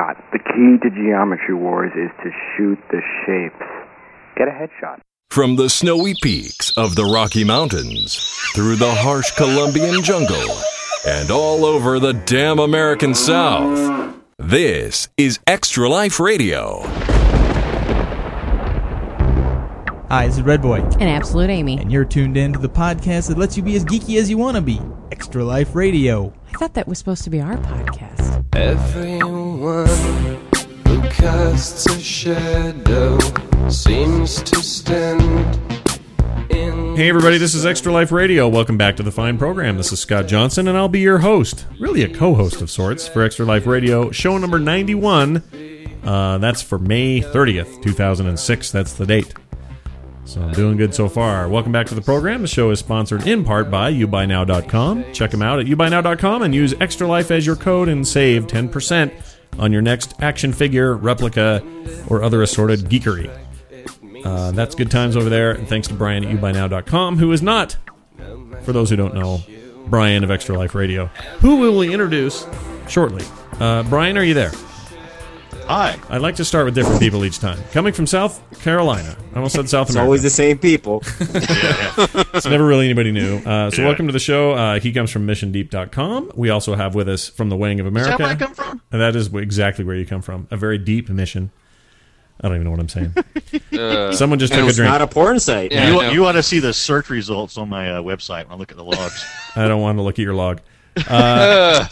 headshot. The key to Geometry Wars is to shoot the shapes. Get a headshot. From the snowy peaks of the Rocky Mountains, through the harsh Colombian jungle, and all over the damn American South, this is Extra Life Radio. Hi, this is Red Boy. And Absolute Amy. And you're tuned in to the podcast that lets you be as geeky as you want to be. Extra Life Radio. I thought that was supposed to be our podcast. Everyone who casts a shadow seems to stand in... Hey everybody, this is Extra Life Radio. Welcome back to the fine program. This is Scott Johnson, and I'll be your host. Really a co-host of sorts for Extra Life Radio. Show number 91. That's for May 30th, 2006. That's the date. So I'm doing good so far. Welcome back to the program. The show is sponsored in part by YouBuyNow.com. Check them out at YouBuyNow.com and use Extra Life as your code and save 10% on your next action figure, replica, or other assorted geekery. That's good times over there. And thanks to Brian at YouBuyNow.com, who is not, for those who don't know, Brian of Extra Life Radio, who we will introduce shortly. Brian, are you there? Hi. I'd like to start with different people each time. Coming from South Carolina. I almost said South America. It's always the same people. It's never really anybody new. Welcome to the show. He comes from MissionDeep.com. We also have with us from the Wing of America. Is that where I come from? And that is exactly where you come from. A very deep mission. I don't even know what I'm saying. Someone just took a drink. It's not a porn site. Yeah, you want to see the search results on my website when I look at the logs. I don't want to look at your log. Does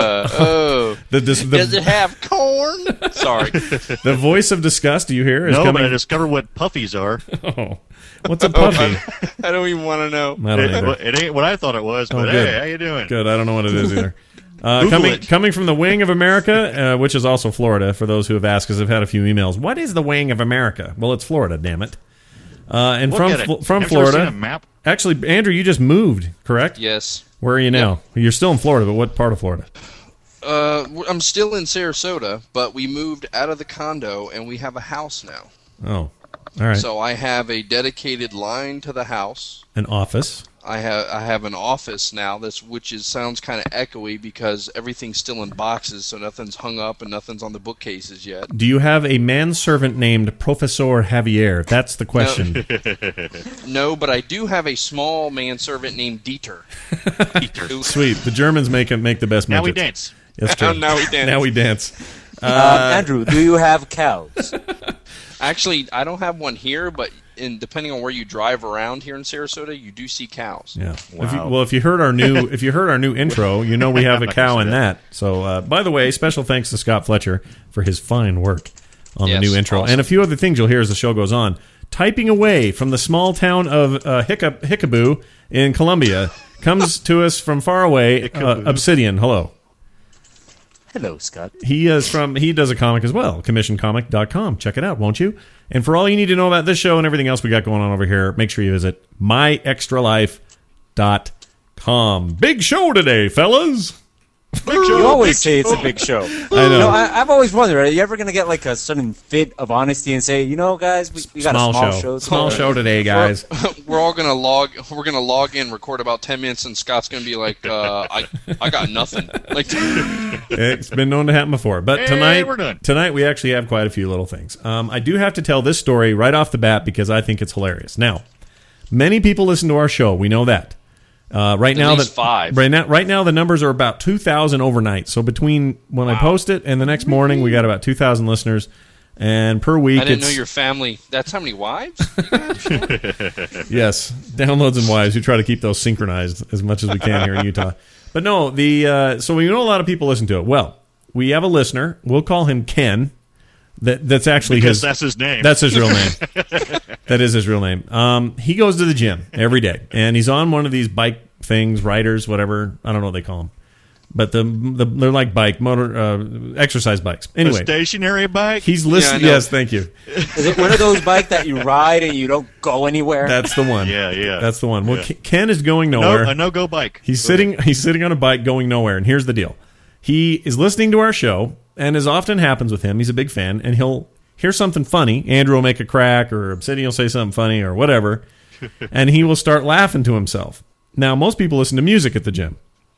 it have corn? Sorry. The voice of disgust you hear is coming. But I discovered what puffies are. Oh, what's a puffy? I don't even want to know. It ain't what I thought it was, but hey, how you doing? Good. I don't know what it is either. Coming from the Wing of America, which is also Florida, for those who have asked, because I've had a few emails. What is the Wing of America? Well, it's Florida, damn it. And from Florida. A map? Actually, Andrew, you just moved, correct? Yes. Where are you now? Yep. You're still in Florida, but what part of Florida? I'm still in Sarasota, but we moved out of the condo, and we have a house now. Oh, all right. So I have a dedicated line to the house. An office. I have an office now, which sounds kind of echoey because everything's still in boxes, so nothing's hung up and nothing's on the bookcases yet. Do you have a manservant named Professor Javier? That's the question. No, but I do have a small manservant named Dieter. Sweet. The Germans make the best Now midgets. we dance. That's true. Now we dance. Andrew, do you have cows? Actually, I don't have one here, but depending on where you drive around here in Sarasota, you do see cows. Yeah. Wow. If you heard our new intro, you know we have a cow in that. So, by the way, special thanks to Scott Fletcher for his fine work on the new intro, awesome. and a few other things you'll hear as the show goes on. Typing away from the small town of Hickaboo in Colombia comes to us from far away. Obsidian, hello. Hello, Scott. He does a comic as well, commissioncomic.com. Check it out, won't you? And for all you need to know about this show and everything else we got going on over here, make sure you visit myextralife.com. Big show today, fellas. You always say it's a big show. I know. I've always wondered, are you ever going to get like a sudden fit of honesty and say, guys, we got a small show. Small show today, guys. We're all gonna log in, record about 10 minutes, and Scott's gonna be like, I got nothing. Like, it's been known to happen before, but tonight we actually have quite a few little things. I do have to tell this story right off the bat because I think it's hilarious. Now, many people listen to our show. We know that. Right now, the numbers are about 2,000 overnight. So between when I post it and the next morning, we got about 2,000 listeners. And per week, I didn't know your family. That's how many wives? Yes, downloads and wives. We try to keep those synchronized as much as we can here in Utah. But no, so we know a lot of people listen to it. Well, we have a listener. We'll call him Ken. That's actually that's his name. That's his real name. That is his real name. He goes to the gym every day, and he's on one of these bike things, riders, whatever. I don't know what they call them, but they're like exercise bikes. Anyway, a stationary bike. He's listening. Yes, thank you. Is it one of those bikes that you ride and you don't go anywhere? That's the one. Yeah. That's the one. Well, Ken is going nowhere. A no-go bike. He's sitting on a bike going nowhere, and here's the deal. He is listening to our show. And as often happens with him, he's a big fan, and he'll hear something funny. Andrew will make a crack, or Obsidian will say something funny, or whatever, and he will start laughing to himself. Now, most people listen to music at the gym.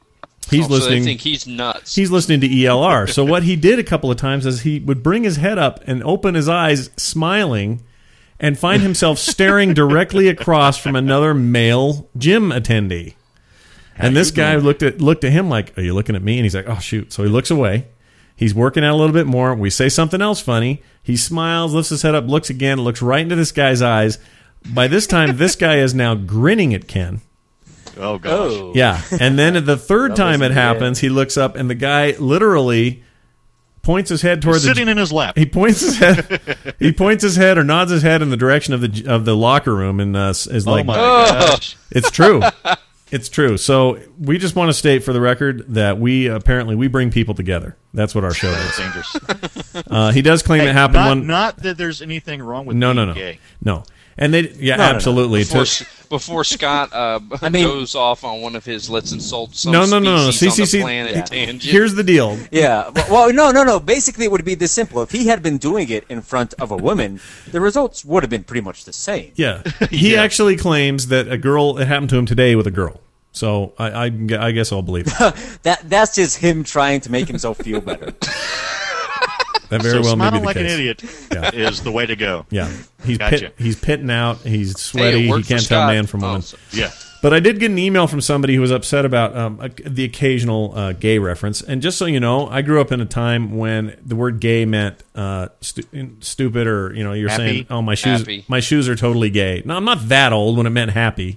He's So listening. they think he's nuts. He's listening to ELR. So what he did a couple of times is he would bring his head up and open his eyes, smiling, and find himself staring directly across from another male gym attendee. And this guy looked at him like, "Are you looking at me?" And he's like, "Oh shoot!" So he looks away. He's working out a little bit more. We say something else funny. He smiles, lifts his head up, looks again, looks right into this guy's eyes. By this time, this guy is now grinning at Ken. Oh, gosh. Yeah. And then at the third time it happens, he looks up, and the guy literally points his head toward Sitting in his lap. He points his head. He points his head or nods his head in the direction of the locker room, and is like, my gosh. "It's true." It's true. So we just want to state for the record that we bring people together. That's what our show is. Dangerous. He does claim it happened Not that there's anything wrong with No. being gay. No. And absolutely. Before Scott goes off on one of his let's insult some No. species on the planet tangent. Here's the deal. Yeah. Well, no. Basically, it would be this simple. If he had been doing it in front of a woman, the results would have been pretty much the same. Yeah. He actually claims that it happened to him today with a girl. So I guess I'll believe it. That's just him trying to make himself feel better. That very well may be smiling the like case. an idiot is the way to go. Yeah. He's Gotcha. he's pitting out. He's sweaty. Hey, it he worked can't for tell Scott. man from woman. Yeah. But I did get an email from somebody who was upset about the occasional gay reference. And just so you know, I grew up in a time when the word gay meant stupid, or you're Happy. saying, "Oh, my Happy. shoes are totally gay." No, I'm not that old when it meant happy.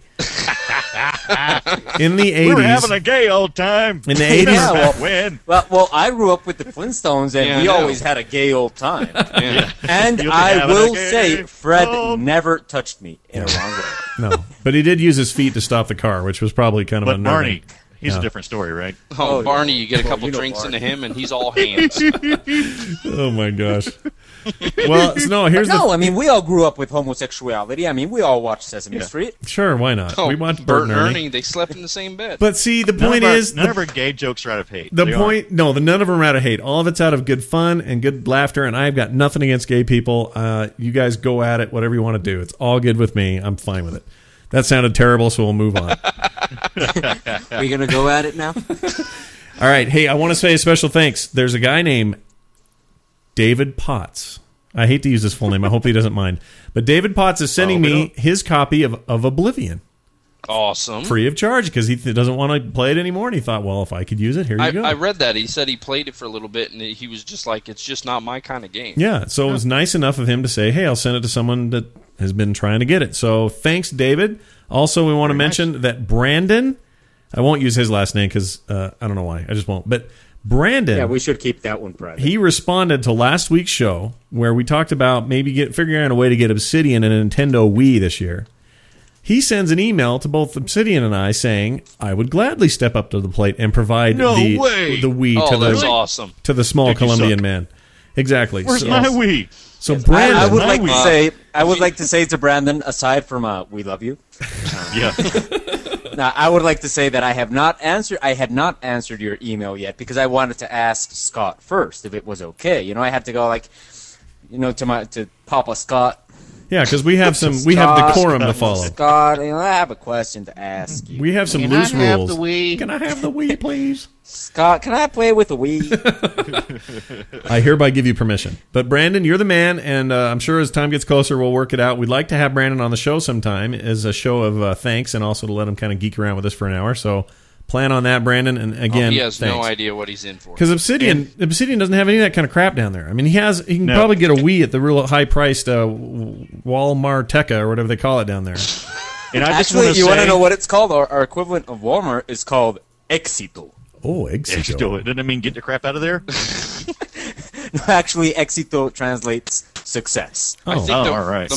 In the 80s, We're having a gay old time. In the 80s, Yeah, When? Well, I grew up with the Flintstones, and Yeah, we I know. always had a gay old time. Yeah. And You'll be I having will a gay say, Fred old- never touched me in a wrong way. no, but he did use his feet to stop the car, which was probably kind of But unnerving. Barney, he's a different story, right? Oh, Oh, Barney, yeah. you get a couple You know drinks Barney. into him, and he's all hands. Oh my gosh. Well, no, here's No, I mean, we all grew up with homosexuality. I mean, we all watched Sesame Street. sure, why not? Oh, We want Bert and and Ernie. Ernie, they slept in the same bed. But see, the None point of our- is, none of our gay jokes are out of hate. the They point, no, none of them are out of hate. All of it's out of good fun and good laughter, and I've got nothing against gay people. You guys go at it, whatever you want to do. It's all good with me. I'm fine with it. That sounded terrible, so we'll move on. Are we going to go at it now? All right. Hey, I want to say a special thanks. There's a guy named David Potts. I hate to use his full name. I hope he doesn't mind. But David Potts is sending me his copy of Oblivion. Awesome. Free of charge, because he doesn't want to play it anymore. And he thought, well, if I could use it, here you go. I read that. He said he played it for a little bit, and he was just like, it's just not my kind of game. Yeah, so it was nice enough of him to say, hey, I'll send it to someone that has been trying to get it. So thanks, David. Also, we want to mention that Brandon, I won't use his last name because I don't know why. I just won't. But Brandon, Yeah, we should keep that one private. he responded to last week's show where we talked about maybe figuring out a way to get Obsidian and a Nintendo Wii this year. He sends an email to both Obsidian and I saying, I would gladly step up to the plate and provide No the way. Wii Oh, to that's the awesome. to the small Did you Colombian suck? man. Exactly. Where's So- my Wii? So Brandon, I would like my to Wii. say, I would like to say to Brandon, aside from "we love you," Yeah. now I would like to say that I had not answered your email yet because I wanted to ask Scott first if it was okay. I had to go to Papa Scott. yeah, because we have decorum to follow. Scott, I have a question to ask you. We have some Can loose I have rules. the Wii? Can I have the Wii, please? Scott, can I play with a Wii? I hereby give you permission. But Brandon, you're the man, and I'm sure as time gets closer, we'll work it out. We'd like to have Brandon on the show sometime as a show of thanks, and also to let him kind of geek around with us for an hour. So plan on that, Brandon. And again, He has thanks. no idea what he's in for. Because Obsidian doesn't have any of that kind of crap down there. I mean, he can No. probably get a Wii at the real high-priced Walmarteca or whatever they call it down there. And I just Actually, want you want to say, know what it's called? Our equivalent of Walmart is called Éxito. Oh, Éxito. Doesn't it mean get the crap out of there? No, actually, Éxito translates success. I think Oh, all right. the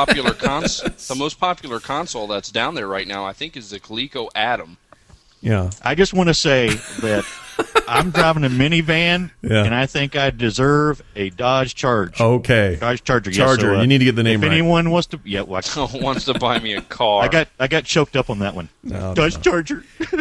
most popular console that's down there right now, I think, is the Coleco Atom. Yeah. I just want to say that I'm driving a minivan, Yeah. and I think I deserve a Dodge Charge. Okay. Dodge Charger. Yes, Charger. so, You need to get the name if right. anyone wants to, well, Wants to buy me a car. I got choked up on that one. No, Dodge Charger.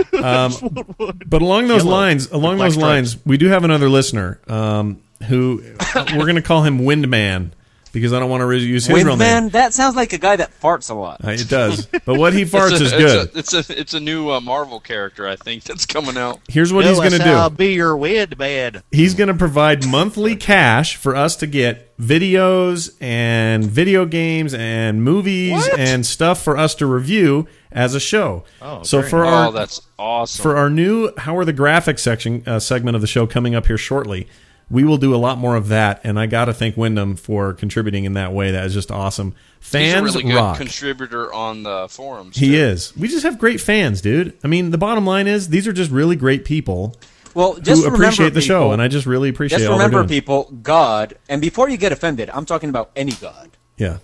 But along those Yellow. lines, we do have another listener who we're going to call him Windman because I don't want to use his real name. Windman? That sounds like a guy that farts a lot. It does, but what he farts is good. It's a new Marvel character, I think, that's coming out. Here's what he's going to do. I'll be your Windman. He's going to provide monthly cash for us to get videos and video games and movies and stuff for us to review as a show. Oh, so great. for That's awesome. For our new How Are the Graphics segment of the show coming up here shortly, we will do a lot more of that, and I got to thank Wyndham for contributing in that way. That is just awesome. Fans He's a really rock. good contributor on the forums. He too. is. We just have great fans, dude. I mean, the bottom line is these are just really great people Well, just who remember, appreciate the show, people, and I just really appreciate just all they're remember, doing. people, God, and before you get offended, I'm talking about any God. Yeah.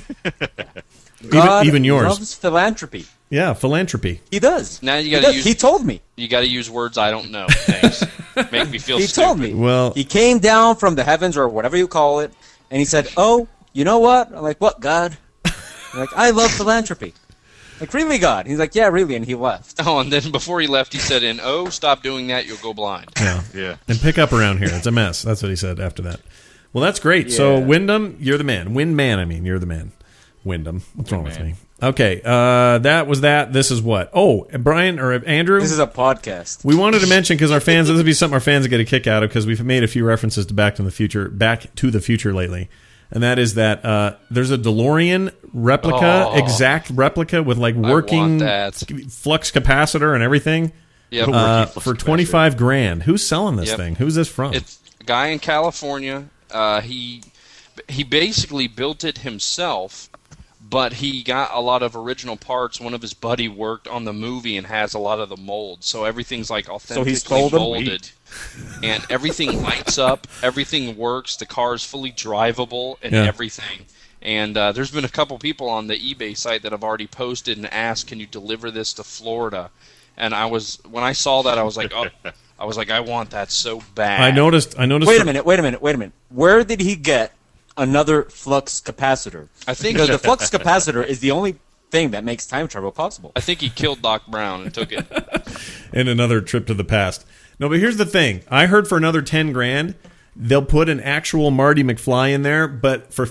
God even yours. loves philanthropy. Yeah, philanthropy. He does. Now you He got does. to use. He told me. You got to use words I don't know. Thanks. Make me feel. He stupid. told me. Well- he came down from the heavens or whatever you call it, and he said, "Oh, you know what?" I'm like, "What, God?" I'm like, "I love philanthropy." Like, really, God? He's like, "Yeah, really," and he left. Oh, and then before he left, he said, "And oh, stop doing that. You'll go blind." Yeah. Yeah. And pick up around here. It's a mess. That's what he said after that. Well, that's great. So, Yeah. Wyndham, you're the man. Windman, I mean, you're the man. Wyndham. What's wrong with me? Okay, that was that. This is what? Oh, Brian or Andrew? This is a podcast. We wanted to mention because our fans, this would be something our fans get a kick out of because we've made a few references to Back to the Future lately, and that is that there's a DeLorean replica, exact replica with like working that. flux capacitor and everything Yep. for $25,000. Who's selling this Yep. thing? Who's this from? It's a guy in California. He basically built it himself, but he got a lot of original parts. One of his buddy worked on the movie and has a lot of the molds, so everything's like authentically sold them? molded. And everything lights up, everything works, the car is fully drivable and Yeah. everything. And there's been a couple people on the eBay site that have already posted and asked, "Can you deliver this to Florida?" And when I saw that, I was like, "Oh." I was like, I want that so bad. I noticed. Wait a minute. Where did he get another flux capacitor? I think Because the flux capacitor is the only thing that makes time travel possible. I think he killed Doc Brown and took it. And another trip to the past. No, but here's the thing. I heard for another $10,000, they'll put an actual Marty McFly in there, but for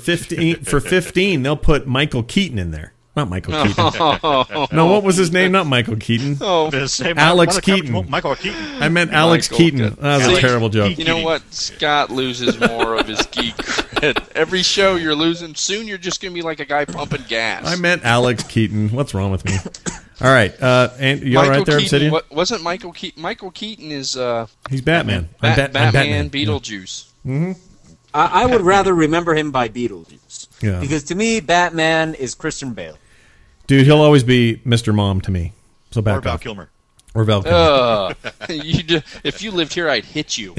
15, they'll put Michael Keaton in there. Not Michael Keaton. No, what was his name? Not Michael Keaton. Alex Keaton. Michael Keaton. I meant Alex Michael Keaton. Keaton. That was a terrible joke. You know what? Scott loses more of his geek cred. Every show you're losing. Soon you're just going to be like a guy pumping gas. I meant Alex Keaton. What's wrong with me? All right. And you all right there, Keaton, Obsidian? wasn't Michael Keaton? Michael Keaton is He's Batman. I'm Batman, Beetlejuice. Mm-hmm. I would rather remember him by Beetlejuice. Yeah. Because to me, Batman is Christian Bale. Dude, he'll always be Mr. Mom to me. So back Or Val off. Kilmer. Or Val Kilmer. If you lived here, I'd hit you.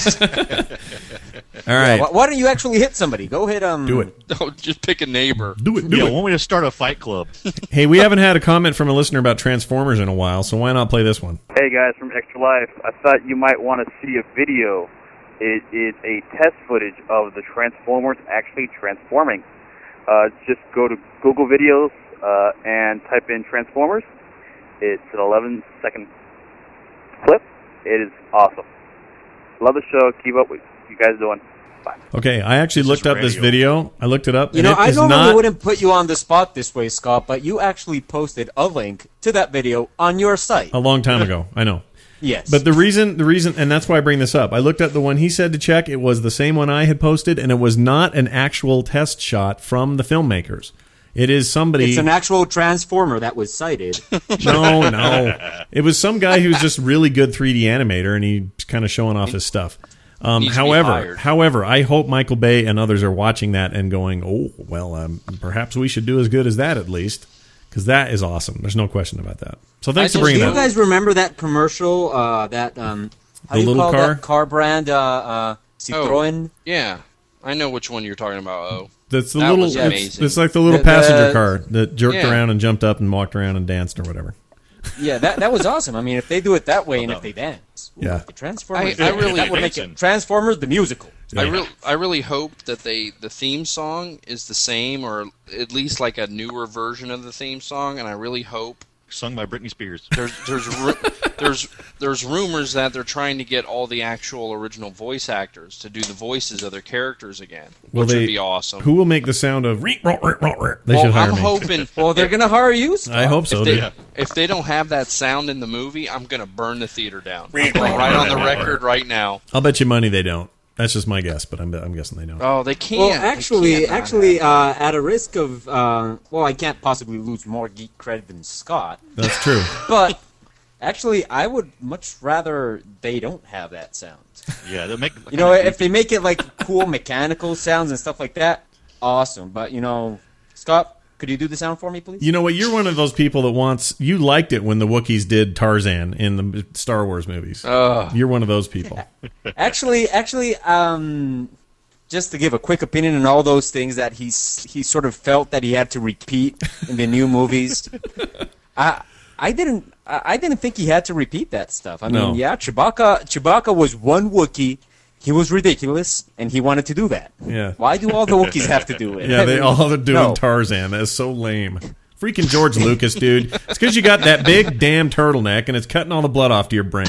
All right. Why don't you actually hit somebody? Go hit Do it. Oh, just pick a neighbor. Do it. Yeah, want me to start a fight club? Hey, we haven't had a comment from a listener about Transformers in a while, so why not play this one? Hey guys from Extra Life, I thought you might want to see a video. It is a test footage of the Transformers actually transforming. Just go to Google Videos and type in Transformers. It's an 11-second clip. It is awesome. Love the show. Keep up what you guys doing. Bye. Okay, I actually looked up this video. I looked it up. You know, and it I is normally not, wouldn't put you on the spot this way, Scott, but you actually posted a link to that video on your site. a long time ago. I know. Yes. But the reason, and that's why I bring this up. I looked at the one he said to check. It was the same one I had posted, and it was not an actual test shot from the filmmakers. It is somebody. It's an actual Transformer that was cited. No. It was some guy who's just really good 3D animator, and he's kind of showing off his stuff. Needs to be hired. However, I hope Michael Bay and others are watching that and going, "Oh, well, perhaps we should do as good as that at least," because that is awesome. There's no question about that. So thanks for Do bringing you that. guys remember that commercial? How do you little call car? that car brand? Citroen. Yeah, I know which one you're talking about. That's the That little. was amazing. It's like the little The- passenger car that jerked Yeah. around and jumped up and walked around and danced or whatever. Yeah, that was awesome. I mean, if they do it that way and if they dance, Yeah. the Transformers. I really- that would make it Transformers the musical. I really hope that the theme song is the same, or at least like a newer version of the theme song. And I really hope, sung by Britney Spears. There's rumors that they're trying to get all the actual original voice actors to do the voices of their characters again, which would be awesome. Who will make the sound of? They should hire I'm me. hoping. Well, they're gonna hire you, Scott. I hope so. If they don't have that sound in the movie, I'm gonna burn the theater down. I'm going right on the record right now. I'll bet you money they don't. That's just my guess, but I'm guessing they don't. Oh, they can't. Well, actually, at a risk of, I can't possibly lose more geek credit than Scott. That's true. But actually, I would much rather they don't have that sound. Yeah, they'll make. If they make it like cool mechanical sounds and stuff like that, awesome. But Scott, could you do the sound for me, please? You know what? You're one of those people that you liked it when the Wookiees did Tarzan in the Star Wars movies. You're one of those people. Actually, just to give a quick opinion on all those things that he sort of felt that he had to repeat in the new movies. I didn't think he had to repeat that stuff. I mean, yeah, Chewbacca was one Wookiee. He was ridiculous, and he wanted to do that. Yeah. Why do all the Wookiees have to do it? Yeah, they all are doing Tarzan. That's so lame. Freaking George Lucas, dude. It's because you got that big damn turtleneck, and it's cutting all the blood off to your brain.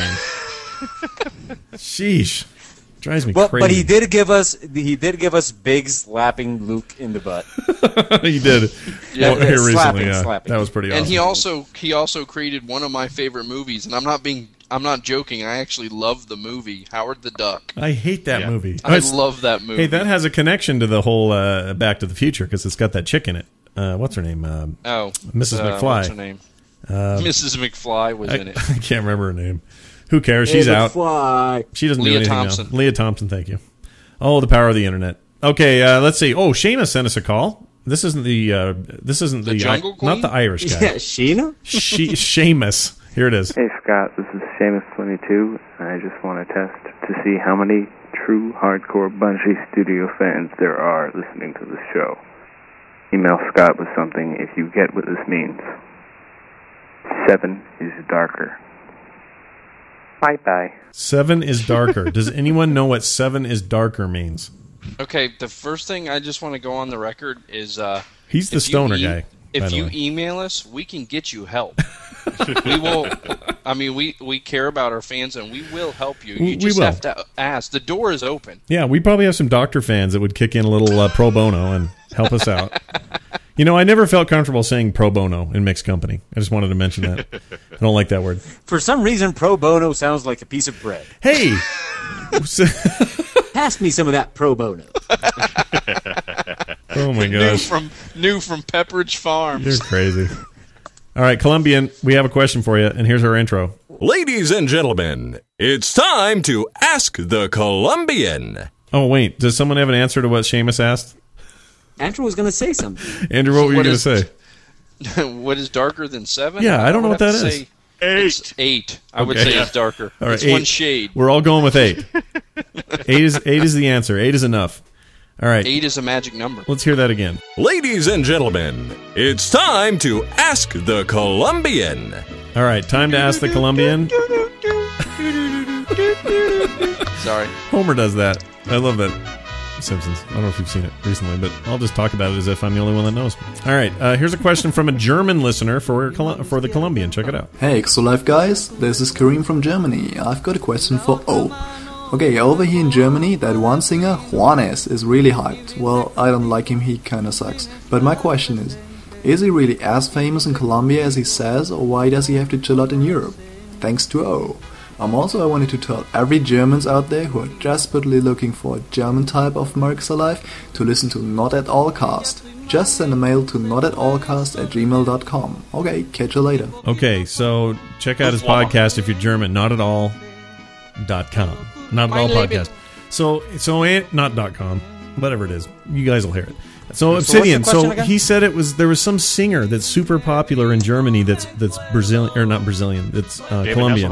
Sheesh. Drives me crazy. But he did give us Big slapping Luke in the butt. He did. Yeah, here slapping, recently. slapping. That was pretty awesome. And he also created one of my favorite movies, and I'm not joking. I actually love the movie Howard the Duck. I hate that movie. I love that movie. Hey, that has a connection to the whole Back to the Future because it's got that chick in it. What's her name? Mrs. McFly. What's her name? Mrs. McFly was in it. I can't remember her name. Who cares? She's out. McFly. She doesn't do Leah anything Thompson. now. Leah Thompson, thank you. Oh, the power of the internet. Okay, let's see. Oh, Seamus sent us a call. This isn't the Jungle Queen? not the Irish guy. Yeah, Sheena? Seamus. Here it is. Hey Scott, this is Seamus22, and I just want to test to see how many true hardcore Bungie Studio fans there are listening to this show. Email Scott with something if you get what this means. 7 is darker. Bye-bye. 7 is darker. Does anyone know what 7 is darker means? Okay, the first thing I just want to go on the record is he's the stoner guy. If you email us, we can get you help. We will. I mean, we care about our fans, and we will help you. You just have to ask. The door is open. Yeah, we probably have some doctor fans that would kick in a little pro bono and help us out. I never felt comfortable saying pro bono in mixed company. I just wanted to mention that. I don't like that word. For some reason, pro bono sounds like a piece of bread. Hey! Pass me some of that pro bono. Oh my gosh. New from Pepperidge Farms. You're crazy. All right, Colombian, we have a question for you, and here's our intro. Ladies and gentlemen, it's time to Ask the Colombian. Oh, wait. Does someone have an answer to what Seamus asked? Andrew was going to say something. Andrew, what were you going to say? What is darker than 7? Yeah, I don't know what that is. 8. It's 8. I would say it's darker. All right, it's 8. one shade. We're all going with 8. 8 is the answer. 8 is enough. All right. 8 is a magic number. Let's hear that again. Ladies and gentlemen, it's time to Ask the Colombian. All right, time to ask the Colombian. Sorry. Homer does that. I love that. Simpsons. I don't know if you've seen it recently, but I'll just talk about it as if I'm the only one that knows. All right, here's a question from a German listener for the Colombian. Check it out. Hey, Extra Life guys, this is Kareem from Germany. I've got a question for O. Okay, over here in Germany, that one singer, Juanes, is really hyped. Well, I don't like him, he kinda sucks. But my question is he really as famous in Colombia as he says, or why does he have to chill out in Europe? Thanks to O. I wanted to tell every Germans out there who are desperately looking for a German type of Mercs Alive to listen to Not At All Cast. Just send a mail to notatallcast@gmail.com. Okay, catch you later. Okay, so check out his podcast if you're German, notatall.com. Not At All Podcast. So not .com, whatever it is. You guys will hear it. So Obsidian. So he said there was some singer that's super popular in Germany that's Brazilian or not Brazilian. That's Colombian.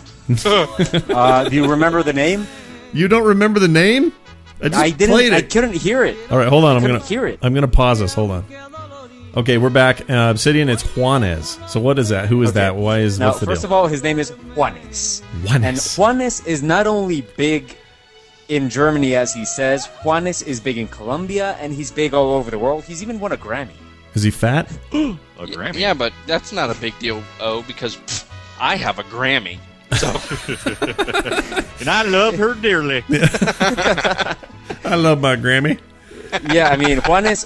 Do you remember the name? You don't remember the name? I didn't. Played it. I couldn't hear it. All right, hold on. Hear it. I'm gonna pause this. Hold on. Okay, we're back. Obsidian. It's Juanes. So what is that? Who is that? Why is now? What's the First deal? of all, his name is Juanes. Juanes. And Juanes is not only big in Germany as he says. Juanes is big in Colombia, and he's big all over the world. He's even won a Grammy. Is he fat? A Grammy. Yeah, but that's not a big deal, because I have a Grammy. So. And I love her dearly. I love my Grammy. Yeah, I mean, Juanes,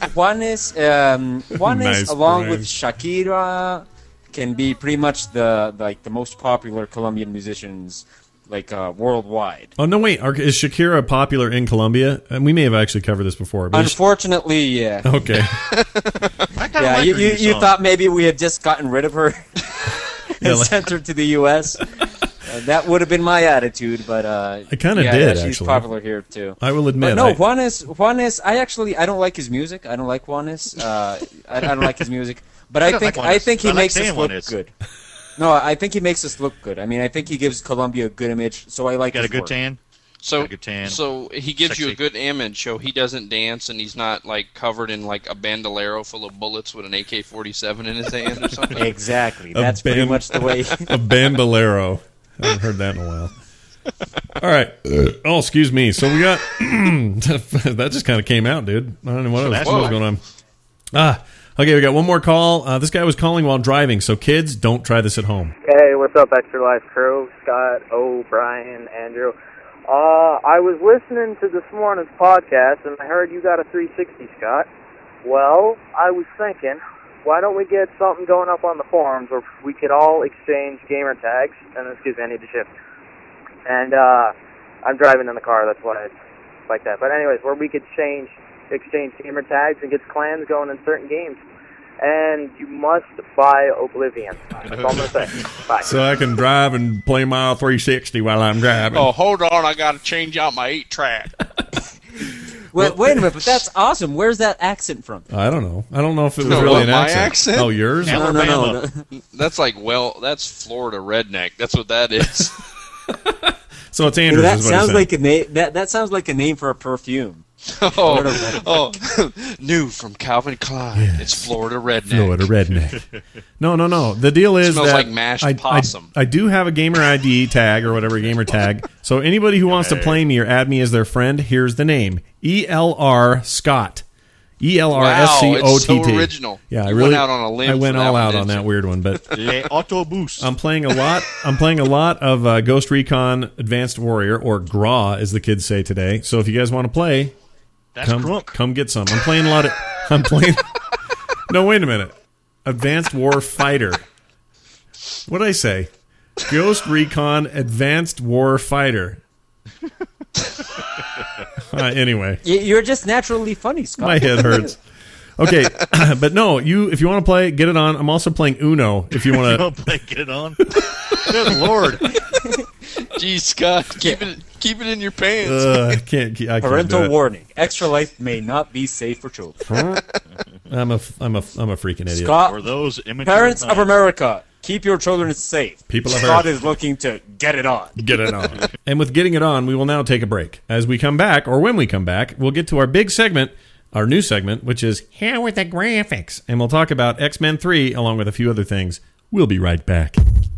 Nice, along Brian. with Shakira, can be pretty much the most popular Colombian musicians worldwide. Oh no, wait. Is Shakira popular in Colombia? And we may have actually covered this before. But Unfortunately, yeah. Okay. Yeah, you thought maybe we had just gotten rid of her and sent her to the U.S. That would have been my attitude, but I kind of yeah, did. she's actually, popular here too. I will admit. But no, Juanes. I don't like his music. I don't like Juanes. I don't like his music. But I think he makes us look good. No, I think he makes us look good. I mean, I think he gives Colombia a good image. So I like. Got a his good work. tan. So, Got a good tan. so he gives you a Sexy. good image. So he doesn't dance, and he's not covered in a bandolero full of bullets with an AK-47 in his hand or something. Exactly. That's pretty much the way. A bandolero. I haven't heard that in a while. All right. Oh, excuse me. So we got that just kind of came out, dude. I don't know what was going on. Okay, we got one more call. This guy was calling while driving, so kids, don't try this at home. Hey, what's up, Extra Life crew? Scott, Brian, Andrew. I was listening to this morning's podcast, and I heard you got a 360, Scott. Well, I was thinking, why don't we get something going up on the forums where we could all exchange gamer tags? And excuse me, I need to shift. And I'm driving in the car, that's why it's like that. But anyways, where we could exchange gamer tags and get clans going in certain games. And you must buy Oblivion. That's all I'm going to say. Bye. So I can drive and play my 360 while I'm driving. Oh, hold on. I got to change out my 8-track. Wait a minute, but that's awesome. Where's that accent from? I don't know. I don't know if it was No, really what, an my accent. accent? Oh, yours? No. That's that's Florida redneck. That's what that is. So it's Andrews. That is what sounds he like a name. That sounds like a name for a perfume. New from Calvin Klein. It's Florida redneck. Florida redneck. No. The deal is Smells that like mashed possum. I do have a gamer ID tag or whatever, gamer tag. So anybody who wants to play me or add me as their friend, here's the name. ELR Scott. ELRSCOTT. Wow, it's so original. Yeah, You went out on a limb I went for that all one, out didn't on that you? weird one, but Le Autobus. I'm playing a lot of Ghost Recon Advanced Warrior, or GRAW, as the kids say today. So if you guys want to play, come get some. I'm playing. No, wait a minute. Advanced War Fighter. What did I say? Ghost Recon Advanced War Fighter. Anyway, You're just naturally funny, Scott. my head hurts. Okay, but no, if you want to play, get it on. I'm also playing Uno. If you want to play, get it on. Good Lord. Geez, Scott, keep it in your pants. I can't do Parental it. warning: Extra Life may not be safe for children. I'm a freaking idiot. Scott, Or those immature parents of times. America, keep your children safe. People of Scott Earth. is looking to get it on. Get it on. And with getting it on, we will now take a break. As we come back, or when we come back, we'll get to our big segment, our new segment, which is How Are the Graphics? And we'll talk about X-Men 3, along with a few other things. We'll be right back.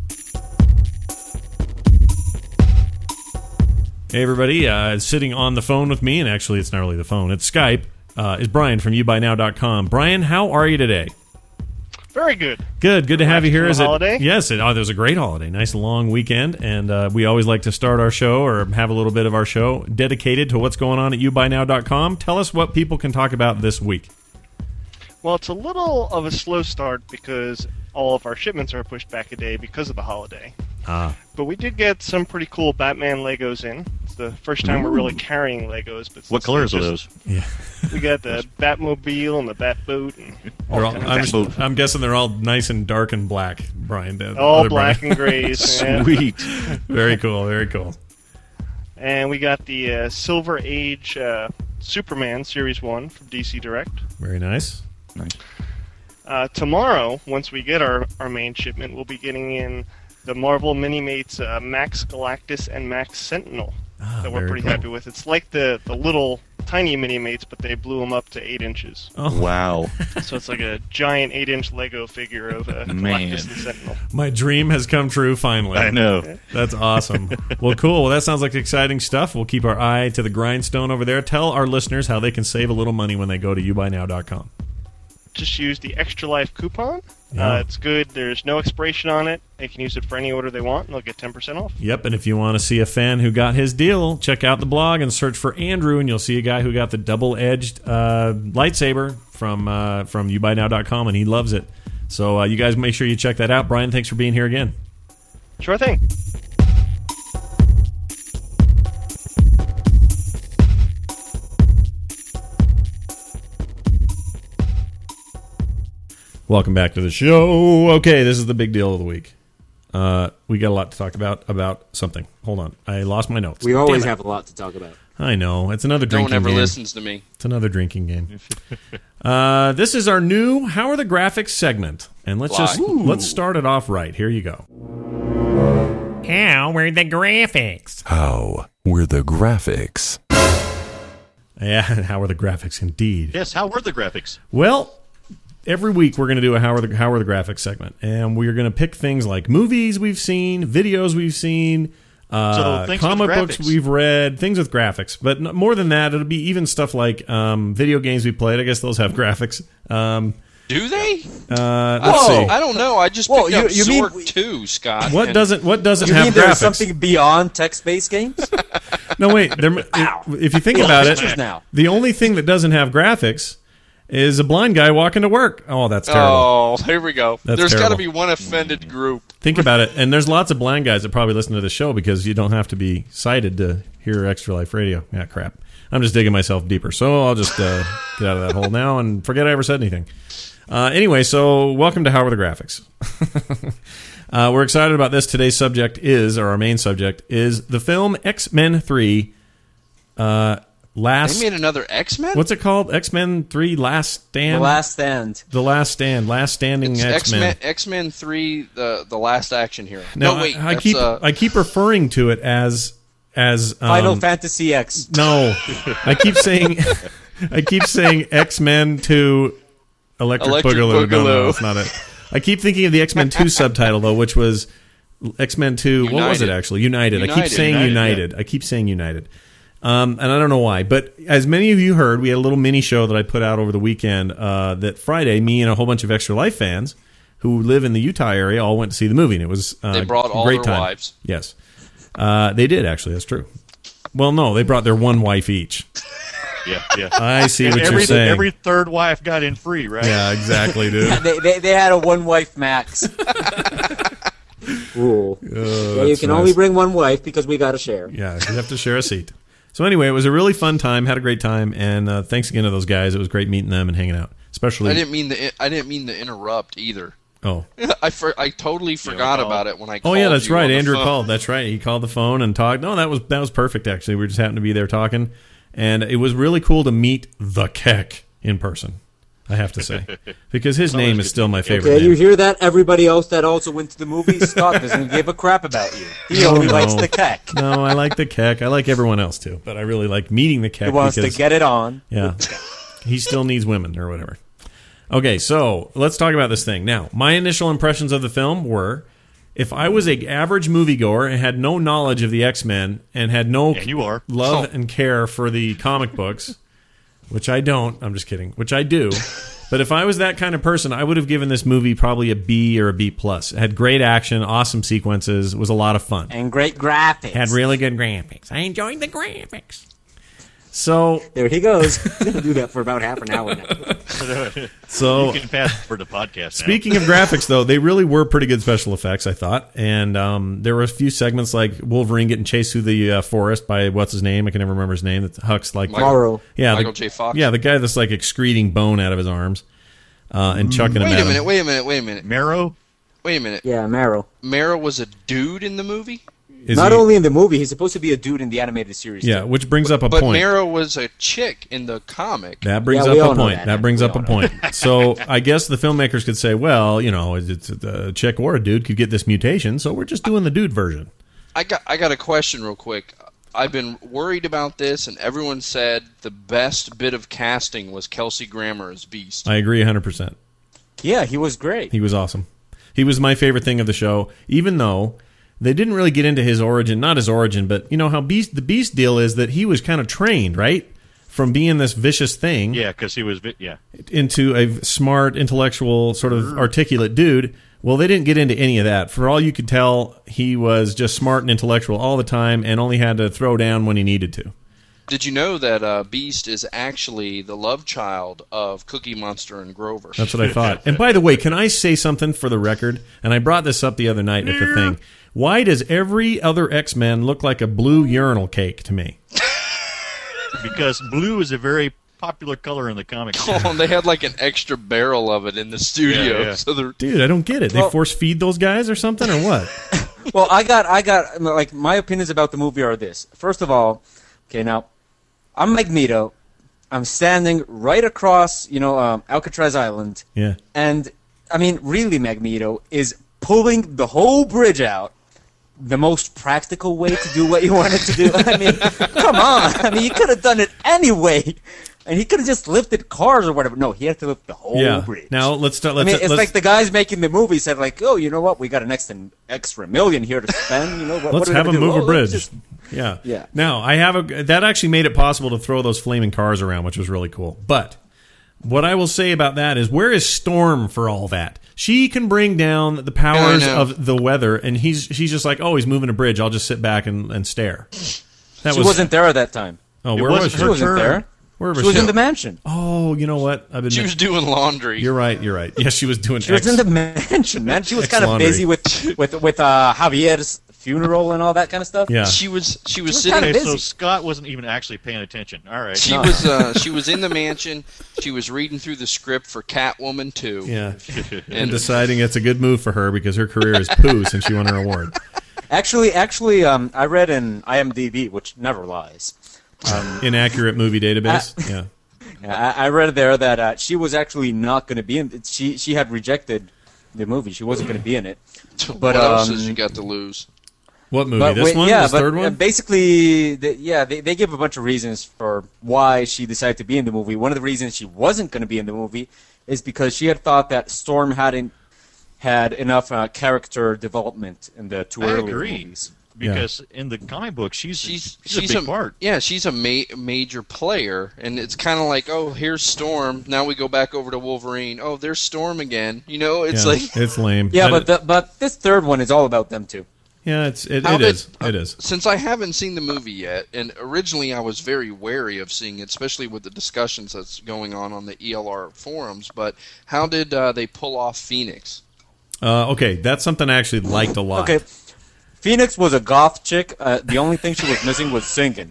Hey, everybody. Sitting on the phone with me, and actually it's not really the phone, it's Skype, is Brian from YouBuyNow.com. Brian, how are you today? Very good. Good to have you here. Is holiday? Yes, it was a great holiday. Nice long weekend, and we always like to start our show or have a little bit of our show dedicated to what's going on at YouBuyNow.com. Tell us what people can talk about this week. Well, it's a little of a slow start because all of our shipments are pushed back a day because of the holiday. But we did get some pretty cool Batman Legos in. It's the first time we're really carrying Legos. But What colors are those? Yeah. We got the Batmobile and the Batboat. And They're all, I'm guessing they're all nice and dark and black, Brian. all black and grays. Yeah. Sweet. Very cool, very cool. And we got the Silver Age Superman Series 1 from DC Direct. Very nice. Tomorrow, once we get our main shipment, we'll be getting in the Marvel Mini-Mates Max Galactus and Max Sentinel that we're very pretty cool. happy with. It's like the little tiny Mini-Mates, but they blew them up to 8 inches. Oh. Wow. So it's like a giant 8-inch Lego figure of Man. Galactus and Sentinel. My dream has come true finally. I know. That's awesome. Well, cool. Well, that sounds like exciting stuff. We'll keep our eye to the grindstone over there. Tell our listeners how they can save a little money when they go to YouBuyNow.com. just use the Extra Life coupon. Yeah. It's good. There's no expiration on it. They can use it for any order they want, and they'll get 10% off. Yep, and if you want to see a fan who got his deal, check out the blog and search for Andrew, and you'll see a guy who got the double-edged lightsaber from youbuynow.com, and he loves it. So you guys make sure you check that out. Brian, thanks for being here again. Sure thing. Welcome back to the show. Okay, this is the big deal of the week. We got a lot to talk about something. Hold on. I lost my notes. We always have a lot to talk about. I know. It's another drinking game. No one ever listens to me. It's another drinking game. This is our new How Are the Graphics segment. And let's start it off right. Here you go. How were the graphics? How were the graphics? Yeah, how are the graphics indeed. Yes, how were the graphics? Well, every week we're going to do a How Are the Graphics segment. And we're going to pick things like movies we've seen, videos we've seen, comic books we've read, things with graphics. But more than that, it'll be even stuff like video games we played. I guess those have graphics. Do they? Let's see. I don't know. I just picked up Zork 2, Scott. What doesn't have graphics? There's something beyond text-based games? No, wait. If you think about it, the only thing that doesn't have graphics is a blind guy walking to work. Oh, that's terrible. Oh, here we go. There's got to be one offended group. Think about it. And there's lots of blind guys that probably listen to the show because you don't have to be sighted to hear Extra Life Radio. Yeah, crap. I'm just digging myself deeper. So I'll just get out of that hole now and forget I ever said anything. Anyway, so welcome to How Are the Graphics? We're excited about this. Today's subject is, or our main subject, is the film X-Men 3 They made another X-Men? What's it called? X-Men 3 Last Stand? The Last Stand. The Last Stand. Last Standing X-Men. X-Men 3, the Last Action Hero. Now, no, wait. I keep referring to it as Final Fantasy X. No. I keep saying X-Men 2 Electric Boogaloo. No, that's not it. I keep thinking of the X-Men 2 subtitle, though, which was X-Men 2... United. What was it, actually? United. I keep saying United. Yeah. I keep saying United. And I don't know why. But as many of you heard, we had a little mini show that I put out over the weekend that Friday, me and a whole bunch of Extra Life fans who live in the Utah area all went to see the movie. And it was they brought all great their time. wives. Yes. They did, actually. That's true. Well, no, they brought their one wife each. Yeah. I see what you're saying. Every third wife got in free, right? Yeah, exactly, dude. They had a one-wife max rule. You can only bring one wife because we got to share. Yeah, you have to share a seat. So anyway, it was a really fun time. Had a great time, and thanks again to those guys. It was great meeting them and hanging out. Especially, I didn't mean to interrupt either. Oh, I totally forgot about it when I called. Oh yeah, that's right. Andrew phone. called. That's right. He called the phone and talked. No, that was perfect. Actually, we just happened to be there talking. And it was really cool to meet the Keck in person, I have to say. Because his name is still my favorite name. You hear that? Everybody else that also went to the movies, Scott doesn't give a crap about you. He only likes the Keck. No, I like the Keck. I like everyone else, too. But I really like meeting the Keck. He wants to get it on. Yeah. He still needs women or whatever. Okay, so let's talk about this thing. Now, my initial impressions of the film were... If I was an average moviegoer and had no knowledge of the X-Men and had no love and care for the comic books, which I don't, I'm just kidding, which I do, but if I was that kind of person, I would have given this movie probably a B or a B+. It had great action, awesome sequences, was a lot of fun. And great graphics. Had really good graphics. I enjoyed the graphics. So there he goes. He's going to do that for about half an hour now. So you can pass for the podcast. Speaking of graphics, though, they really were pretty good special effects, I thought. And there were a few segments like Wolverine getting chased through the forest by what's his name? I can never remember his name. That Huck's like Morrow. Yeah, Michael J. Fox. Yeah, the guy that's like excreting bone out of his arms and chucking him. Wait a minute. Marrow. Wait a minute. Yeah, Marrow. Marrow was a dude in the movie. Not only in the movie, he's supposed to be a dude in the animated series. Yeah, too. which brings up a point. point. But Marrow was a chick in the comic. That brings up a point. That brings up a point. So I guess the filmmakers could say, well, you know, it's a chick or a dude could get this mutation, so we're just doing the dude version. I got a question real quick. I've been worried about this, and everyone said the best bit of casting was Kelsey Grammer as Beast. I agree 100%. Yeah, he was great. He was awesome. He was my favorite thing of the show, even though... They didn't really get into his origin, not his origin, but you know how the Beast deal is that he was kind of trained, right? from being this vicious thing. Yeah, because he was. Into a smart, intellectual, sort of articulate dude. Well, they didn't get into any of that. For all you could tell, he was just smart and intellectual all the time, and only had to throw down when he needed to. Did you know that Beast is actually the love child of Cookie Monster and Grover? That's what I thought. And by the way, can I say something for the record? And I brought this up the other night at the thing. Why does every other X-Men look like a blue urinal cake to me? Because blue is a very popular color in the comics. Oh, they had like an extra barrel of it in the studio. Yeah. So dude, I don't get it. They force feed those guys or something, or what? Well, I got like my opinions about the movie are this. First of all, okay, now I'm Magneto. I'm standing right across, Alcatraz Island. Yeah. And I mean, really, Magneto is pulling the whole bridge out. The most practical way to do what you wanted to do. I mean, come on. I mean, you could have done it anyway. And he could have just lifted cars or whatever. No, he had to lift the whole bridge. Now, let's start. It's like the guys making the movie said, like, oh, you know what? We got an extra $1 million here to spend. Let's have him move a bridge. Yeah. Now, that actually made it possible to throw those flaming cars around, which was really cool. But what I will say about that is, where is Storm for all that? She can bring down the powers of the weather, and she's just like, oh, he's moving a bridge. I'll just sit back and stare. She wasn't there at that time. Oh, where was she? She wasn't there. Where was she was in the mansion. Oh, you know what? She was doing laundry. You're right. Yes, she was doing. She was in the mansion, man. She was kind of busy with Javier's funeral and all that kind of stuff. Yeah, she was sitting. Okay, so Scott wasn't even actually paying attention. All right, she was in the mansion. She was reading through the script for Catwoman 2. Yeah, and deciding it's a good move for her because her career is poo since she won her award. Actually, I read in IMDb, which never lies. Inaccurate movie database. I read there that she was actually not going to be in it. She had rejected the movie. She wasn't going to be in it. But what else has she got to lose? What movie? This one? This third one? Basically, they give a bunch of reasons for why she decided to be in the movie. One of the reasons she wasn't going to be in the movie is because she had thought that Storm hadn't had enough character development in the two earlier movies. Because in the comic book, she's a big part. Yeah, she's a major player, and it's kind of like, oh, here's Storm. Now we go back over to Wolverine. Oh, there's Storm again. It's like it's lame. Yeah, but this third one is all about them too. Yeah, it is. Since I haven't seen the movie yet, and originally I was very wary of seeing it, especially with the discussions that's going on the ELR forums. But how did they pull off Phoenix? Okay, that's something I actually liked a lot. Okay. Phoenix was a goth chick. The only thing she was missing was singing.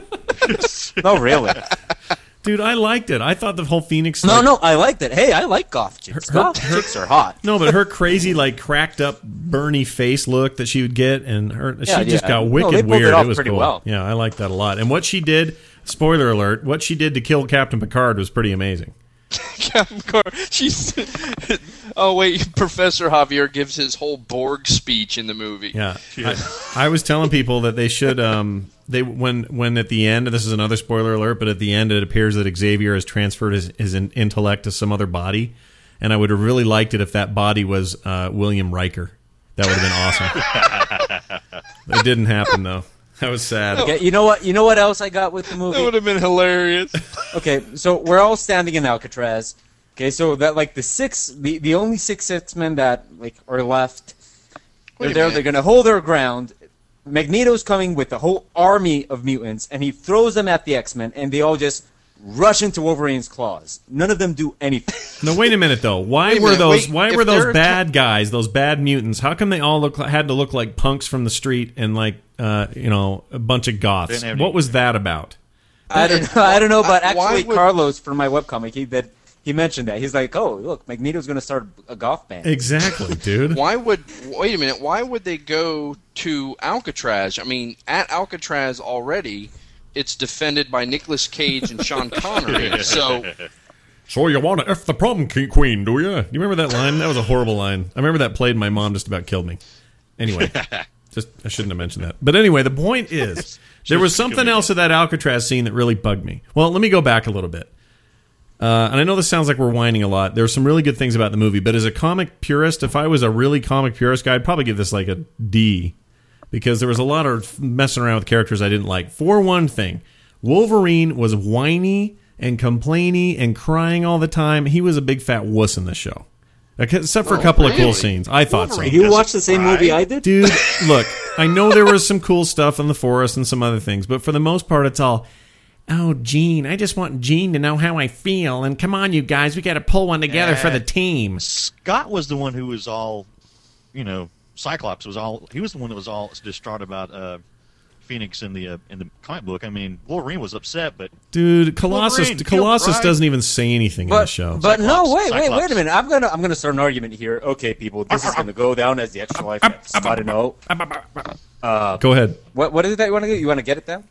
No, really. Dude, I liked it. I thought the whole Phoenix... No, I liked it. Hey, I like goth chicks. Goth chicks are hot. No, but her crazy, cracked up, Bernie face look that she would get, and she just got wicked weird. It was pretty cool. Well. Yeah, I liked that a lot. And what she did, spoiler alert, what she did to kill Captain Picard was pretty amazing. Captain Picard, oh wait, Professor Javier gives his whole Borg speech in the movie. Yeah, I was telling people that they should when at the end, this is another spoiler alert, but at the end it appears that Xavier has transferred his intellect to some other body, and I would have really liked it if that body was William Riker. That would have been awesome. It didn't happen though. That was sad. Okay, you know what else I got with the movie? That would have been hilarious. Okay, so we're all standing in Alcatraz. Okay, so that the only 6 X-Men that are left, they're there. They're gonna hold their ground. Magneto's coming with a whole army of mutants, and he throws them at the X-Men, and they all just rush into Wolverine's claws. None of them do anything. No, wait a minute though. Why were those bad guys, those bad mutants? How come they all had to look like punks from the street and a bunch of goths? What was that about? I don't know, but actually Carlos from my webcomic, he mentioned that. He's like, oh, look, Magneto's going to start a goth band. Exactly, dude. Wait a minute, why would they go to Alcatraz? I mean, at Alcatraz already, it's defended by Nicolas Cage and Sean Connery, so you want to F the prom queen, do you? Do you remember that line? That was a horrible line. I remember that played, and my mom just about killed me. Anyway, I shouldn't have mentioned that. But anyway, the point is, there was something else of that Alcatraz scene that really bugged me. Well, let me go back a little bit. And I know this sounds like we're whining a lot. There's some really good things about the movie, but as a comic purist, if I was a really comic purist guy, I'd probably give this like a D, because there was a lot of messing around with characters I didn't like. For one thing, Wolverine was whiny and complainy and crying all the time. He was a big fat wuss in the show. Except for a couple of cool scenes. I thought so. You watched the same movie I did? Dude, look, I know there was some cool stuff in the forest and some other things, but for the most part, it's all, oh, Gene, I just want Gene to know how I feel, and come on, you guys, we got to pull one together for the team. Scott was the one who was all, Cyclops was all, he was the one that was all distraught about Phoenix in the comic book. I mean, Wolverine was upset, but dude, Colossus doesn't even say anything in the show. But no, wait a minute. I'm gonna start an argument here. Okay, people, this is gonna go down as the Extra Life Scott and O. Go ahead. What is it that you want to get? You want to get it down?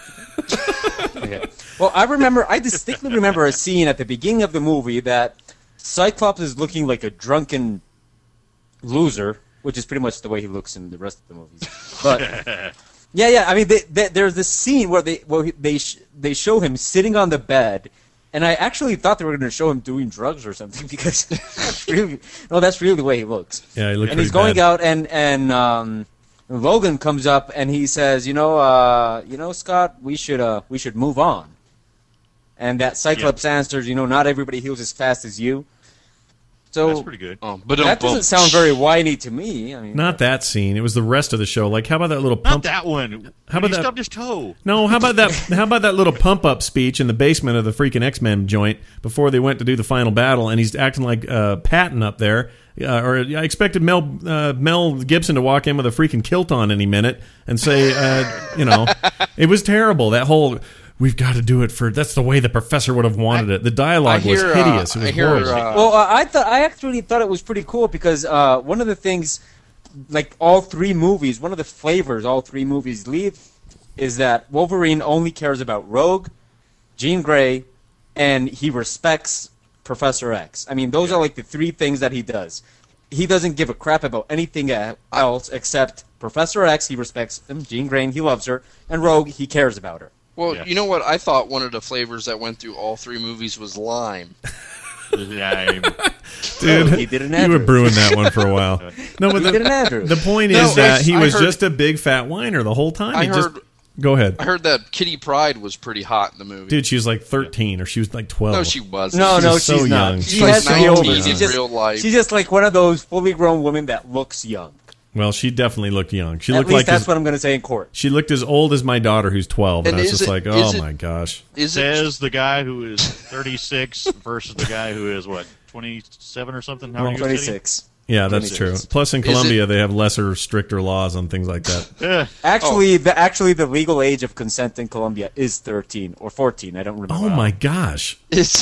Okay. Well, I distinctly remember a scene at the beginning of the movie that Cyclops is looking like a drunken loser, which is pretty much the way he looks in the rest of the movies. But yeah. I mean, there's this scene where they show him sitting on the bed, and I actually thought they were going to show him doing drugs or something because that's really the way he looks. Yeah, he looked and he's going out, and Logan comes up and he says, Scott, we should move on. And that Cyclops answers, not everybody heals as fast as you. So that's pretty good. But that doesn't sound very whiny to me. I mean, not that scene. It was the rest of the show. Like, how about that little pump? Not that one. How about he that? stubbed his toe. No, how about that? How about that little pump up speech in the basement of the freaking X-Men joint before they went to do the final battle, and he's acting like Patton up there. Or I expected Mel Gibson to walk in with a freaking kilt on any minute and say, it was terrible. That whole. We've got to do it that's the way the professor would have wanted it. The dialogue was hideous. It was horrible. I actually thought it was pretty cool because one of the things, like all three movies, one of the flavors all three movies leave is that Wolverine only cares about Rogue, Jean Grey, and he respects Professor X. I mean, those are like the three things that he does. He doesn't give a crap about anything else except Professor X, he respects him, Jean Grey, he loves her, and Rogue, he cares about her. Well, you know what? I thought one of the flavors that went through all three movies was lime. Lime. Dude, he did an you were brewing that one for a while. No, but the point is that he was just a big fat whiner the whole time. Go ahead. I heard that Kitty Pryde was pretty hot in the movie. Dude, she was like 13 or she was like 12. No, she wasn't. No, she's so not. young. She has to be older. She's real life. She's just like one of those fully grown women that looks young. Well, she definitely looked young. She At looked least like that's what I'm going to say in court. She looked as old as my daughter, who's 12, and I was just like, oh my gosh. Says the guy who is 36 versus the guy who is, 27 or something? How are you 26. Yeah, that's true. Plus, in Colombia, they have stricter laws on things like that. Actually, the legal age of consent in Colombia is 13 or 14. I don't remember. Oh my gosh!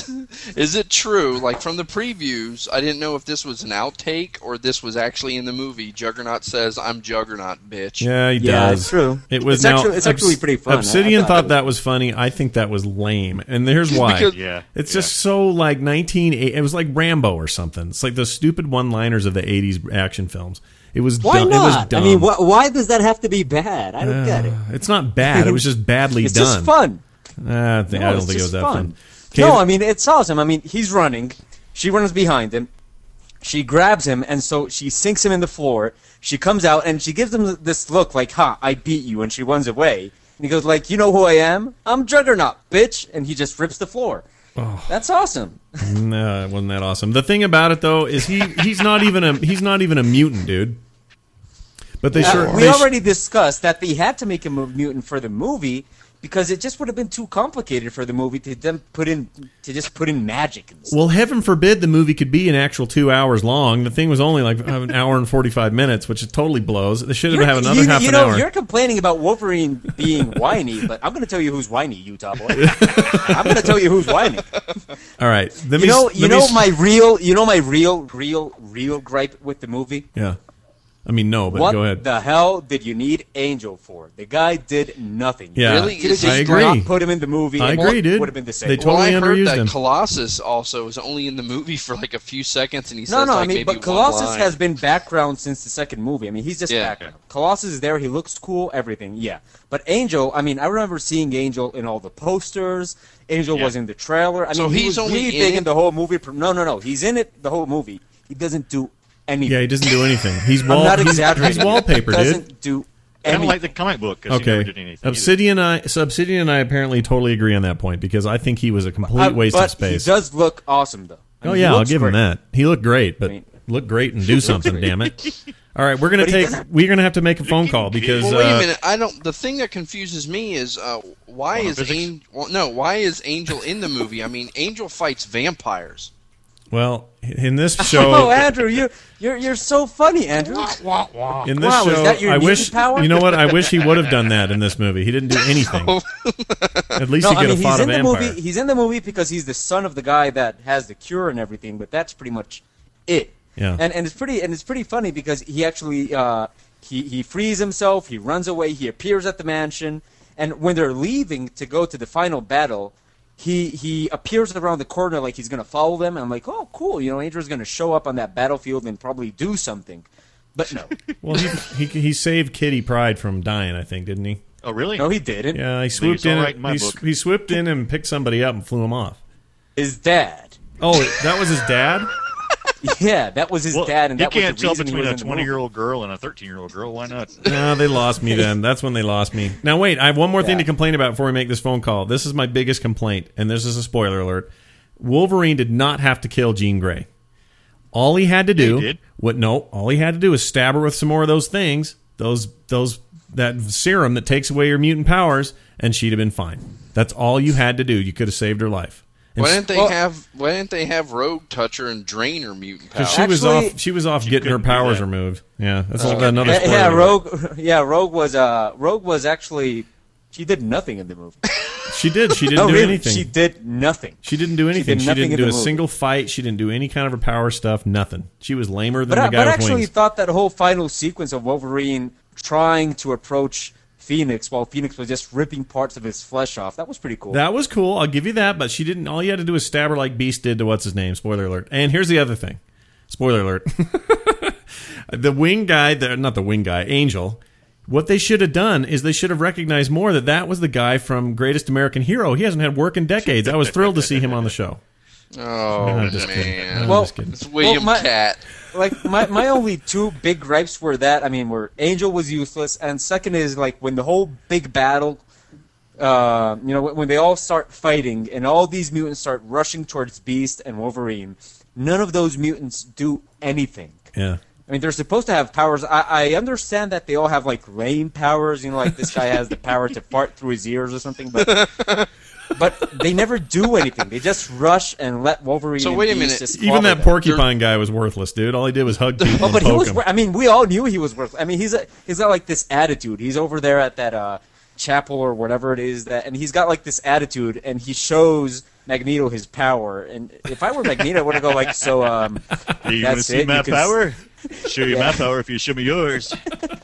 Is it true? Like from the previews, I didn't know if this was an outtake or this was actually in the movie. Juggernaut says, "I'm Juggernaut, bitch." Yeah, he does. It's true. It was it's actually pretty fun. Obsidian thought that was funny. I think that was lame, and here's why. It's just so like 1980. It was like Rambo or something. It's like the stupid one-liners of the 80s action films. It was why dumb. not? It was dumb. I mean, why does that have to be bad? I don't get it. It's not bad. It was just badly it's done. It's just fun. I don't think it was that fun. No, I mean, it's awesome. I mean, he's running. She runs behind him. She grabs him, and so she sinks him in the floor. She comes out, and she gives him this look like, ha, I beat you, and she runs away. And he goes like, you know who I am? I'm Juggernaut, bitch. And he just rips the floor. Oh. That's awesome. No, it wasn't that awesome. The thing about it though is he's not even a mutant, dude. But we already discussed that they had to make him a mutant for the movie because it just would have been too complicated for the movie to then put in magic and stuff. Well, heaven forbid the movie could be an actual 2 hours long. The thing was only like an hour and 45 minutes, which it totally blows. They should have another half an hour. You're complaining about Wolverine being whiny, but I'm going to tell you who's whiny, Utah boy. I'm going to tell you who's whiny. All right. My real gripe with the movie? Yeah. I mean, no, but what go ahead. What the hell did you need Angel for? The guy did nothing. Yeah, really? I agree. Put him in the movie. I agree, dude. Would have been the same. They totally I underused heard that him. Colossus also is only in the movie for like a few seconds, and he says but Colossus has been background since the second movie. I mean, he's just background. Colossus is there. He looks cool. Everything. Yeah. But Angel. I mean, I remember seeing Angel in all the posters. Angel was in the trailer. I mean, he was only really big in the whole movie. No. He's in it the whole movie. He doesn't do anything. Yeah, he doesn't do anything. He's I'm not exaggerating. He's wallpaper, he doesn't dude. do Kind of like the comic book because he never Okay. did anything. Obsidian and I apparently totally agree on that point because I think he was a complete waste of space. He does look awesome, though. I mean, Oh he yeah, I'll looks give him great. that. He looked great, but look great and do something. Damn it! All right, we're gonna have to make a phone call because Well, wait a minute. I don't. The thing that confuses me is why is why is Angel in the movie? I mean, Angel fights vampires. well, in this show, Oh, Andrew, you're so funny, Andrew. in this Wow, is show, that your I mutant wish power? you know what? I wish he would have done that in this movie. He didn't do anything. At least he could have fought a vampire. He's in the movie because he's the son of the guy that has the cure and everything, but that's pretty much it. Yeah. And it's pretty funny because he actually he frees himself, he runs away, he appears at the mansion, and when they're leaving to go to the final battle, he appears around the corner like he's gonna follow them, and I'm like, oh cool, Angel's gonna show up on that battlefield and probably do something. But no. Well, he saved Kitty Pryde from dying, I think, didn't he? Oh, really? No, he didn't. Yeah, he swooped in. Right in my book. He swooped in and picked somebody up and flew him off. His dad. Oh, that was his dad? Yeah, that was his dad, and you that can't was the tell reason he between was a in the movie. 20-year-old girl and a 13-year-old girl. Why not? No, they lost me then. That's when they lost me. Now, wait, I have one more thing to complain about before we make this phone call. This is my biggest complaint, and this is a spoiler alert. Wolverine did not have to kill Jean Grey. All he had to do... He did. All he had to do was stab her with some more of those things, that serum that takes away your mutant powers, and she'd have been fine. That's all you had to do. You could have saved her life. And Why didn't they have Rogue touch her and drain her mutant powers? Because she was off getting her powers removed. Yeah, that's another spoiler. Yeah, Rogue was actually, she did nothing in the movie. She didn't do anything. She did nothing. She didn't do anything. She didn't do a movie. single fight. She didn't do any kind of her power stuff. Nothing. She was lamer than But the I guy with actually wings. thought that whole final sequence of Wolverine trying to approach Phoenix while Phoenix was just ripping parts of his flesh off, that was pretty cool. That was cool. I'll give you that. But she didn't. All you had to do was stab her like Beast did to what's his name. Spoiler alert. And here's the other thing. Spoiler alert. The wing guy, not the wing guy, Angel. What they should have done is they should have recognized more that was the guy from Greatest American Hero. He hasn't had work in decades. I was thrilled to see him on the show. Oh, I'm just kidding. man. I'm just kidding. It's William Catt. Like my only two big gripes were were Angel was useless, and second is like when the whole big battle, when they all start fighting and all these mutants start rushing towards Beast and Wolverine, none of those mutants do anything. Yeah. I mean, they're supposed to have powers. I understand that they all have like rain powers. Like this guy has the power to fart through his ears or something, but they never do anything. They just rush and let Wolverine. So and wait a Beast minute. just Even that them. porcupine guy was worthless, dude. All he did was hug people and But he poke was. them. I mean, we all knew he was worth. I mean, he's got like this attitude. He's over there at that chapel or whatever it is and he's got like this attitude, and he shows Magneto his power. And if I were Magneto, I would go like, so. Do you want to see my power? Show you my power if you show me yours.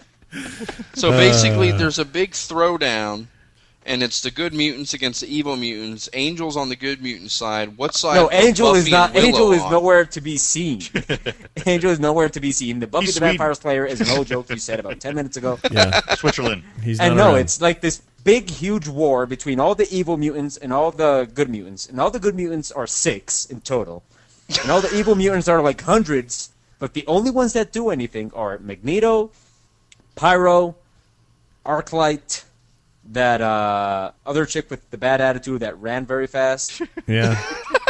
So basically, there's a big throwdown, and it's the good mutants against the evil mutants. Angel's on the good mutant side. What side? No, Angel Buffy is not. and Willow Angel is on? nowhere to be seen. Angel is nowhere to be seen. The Buffy He's the Sweden. Vampire Slayer is an old joke you said about 10 minutes ago. Yeah. Switzerland. He's And not no, around. it's like this big, huge war between all the evil mutants and all the good mutants. And all the good mutants are 6 in total. And all the evil mutants are like hundreds. But the only ones that do anything are Magneto, Pyro, Arclight, that other chick with the bad attitude that ran very fast. Yeah.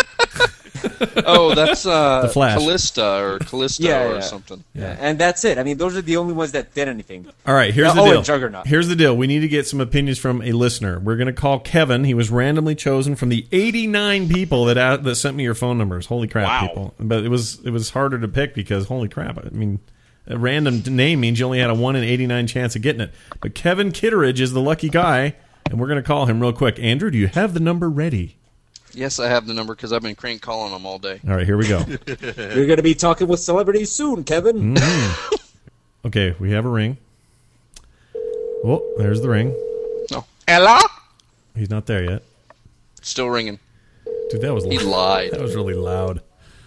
Oh, that's The Flash. Callista or something. Yeah, and that's it. I mean, those are the only ones that did anything. All right, here's the and deal. Juggernaut. Here's the deal. We need to get some opinions from a listener. We're going to call Kevin. He was randomly chosen from the 89 people that sent me your phone numbers. Holy crap, people! But it was harder to pick because holy crap. I mean, a random name means you only had a 1 in 89 chance of getting it. But Kevin Kitteridge is the lucky guy, and we're going to call him real quick. Andrew, do you have the number ready? Yes, I have the number because I've been crank calling them all day. All right, here we go. You're going to be talking with celebrities soon, Kevin. Mm-hmm. Okay, we have a ring. Oh, there's the ring. No. Hello? He's not there yet. Still ringing. Dude, that was He loud. lied. That was really loud.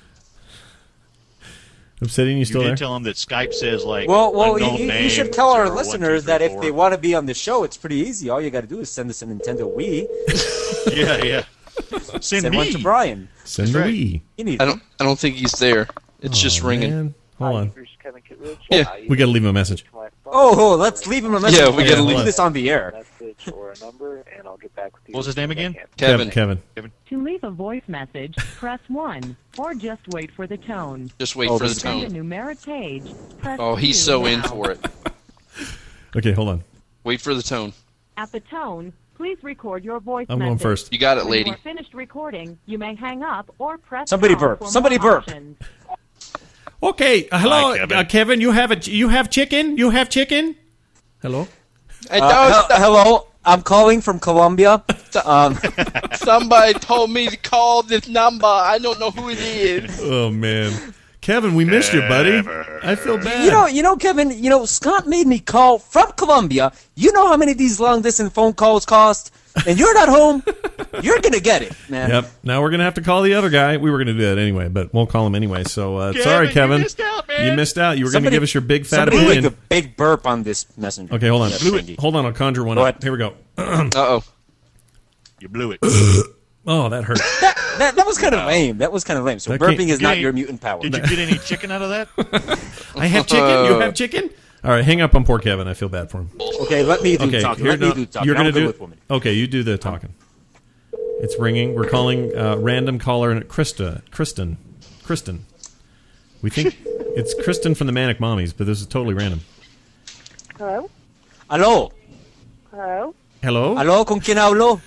Obsidian, you still You there? did tell him that Skype says like Well, unknown you name, should tell our 01, 2, listeners 3, that if 4. they want to be on the show, it's pretty easy. All you got to do is send us a Nintendo Wii. Yeah. Send one to Brian. Send the Wii. You need I don't think he's there. It's just ringing. Man. Hold on. Bruce Kevin Kitridge. Yeah. We got to leave him a message. My Oh, let's leave him a message. Yeah, we gotta leave leave this on the air. Message or a number, and I'll get back with you. What was his name again? Kevin. Kevin. To leave a voice message, press 1, or just wait for the tone. Just wait for the Send a tone. numeric page. Press Oh, he's 2 so now. in for it. Okay, hold on. Wait for the tone. At the tone, please record your voice I'm message. going first. You got it, When lady. you are finished recording, you may hang up or press Somebody pound burp. for Somebody more burp. options. Okay, hello, Hi, Kevin. Kevin. You have chicken? You have chicken? Hello. Hello, I'm calling from Colombia. Somebody told me to call this number. I don't know who it is. Oh man, Kevin, we missed you, buddy. I feel bad. You know, Kevin. Scott made me call from Colombia. You know how many of these long distance phone calls cost, and you're not home. You're gonna get it, man. Yep. Now we're gonna have to call the other guy. We were gonna do that anyway, but we'll call him anyway. So sorry, Kevin. You missed out, man. You missed out. You were gonna give us your big fat Somebody opinion. make a big burp on this messenger. Okay, hold on. Yeah, Hold on. I'll conjure one Go up. ahead. Here we go. Uh-oh. You blew it. Oh, that hurt. That was kind of lame. That was kind of lame. So That burping can't- is not Hey, your mutant power. Did you get any chicken out of that? I have chicken. You have chicken. All right, hang up on poor Kevin. I feel bad for him. Okay, let me do Okay, talking. here- Let me no, do talking. you're gonna I'm good do. with women. Okay, you do the talking. It's ringing. We're calling random caller Kristen. We think it's Kristen from the Manic Mommies, but this is totally random. Hello? Hello. Hello? Hello? Hello, ¿con quién hablo?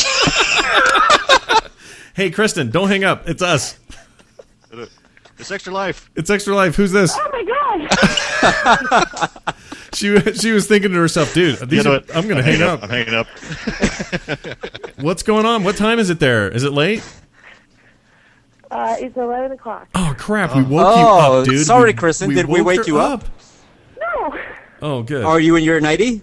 Hey, Kristen, don't hang up. It's us. It's Extra Life. It's Extra Life. Who's this? Oh my god! She was thinking to herself, dude, I'm going to hang up. I'm hanging up. What's going on? What time is it there? Is it late? It's 11 o'clock. Oh, crap. We woke you up, dude. Sorry, Kristen. Did we woke wake her you up? No! Oh, good. Are you in your nightie?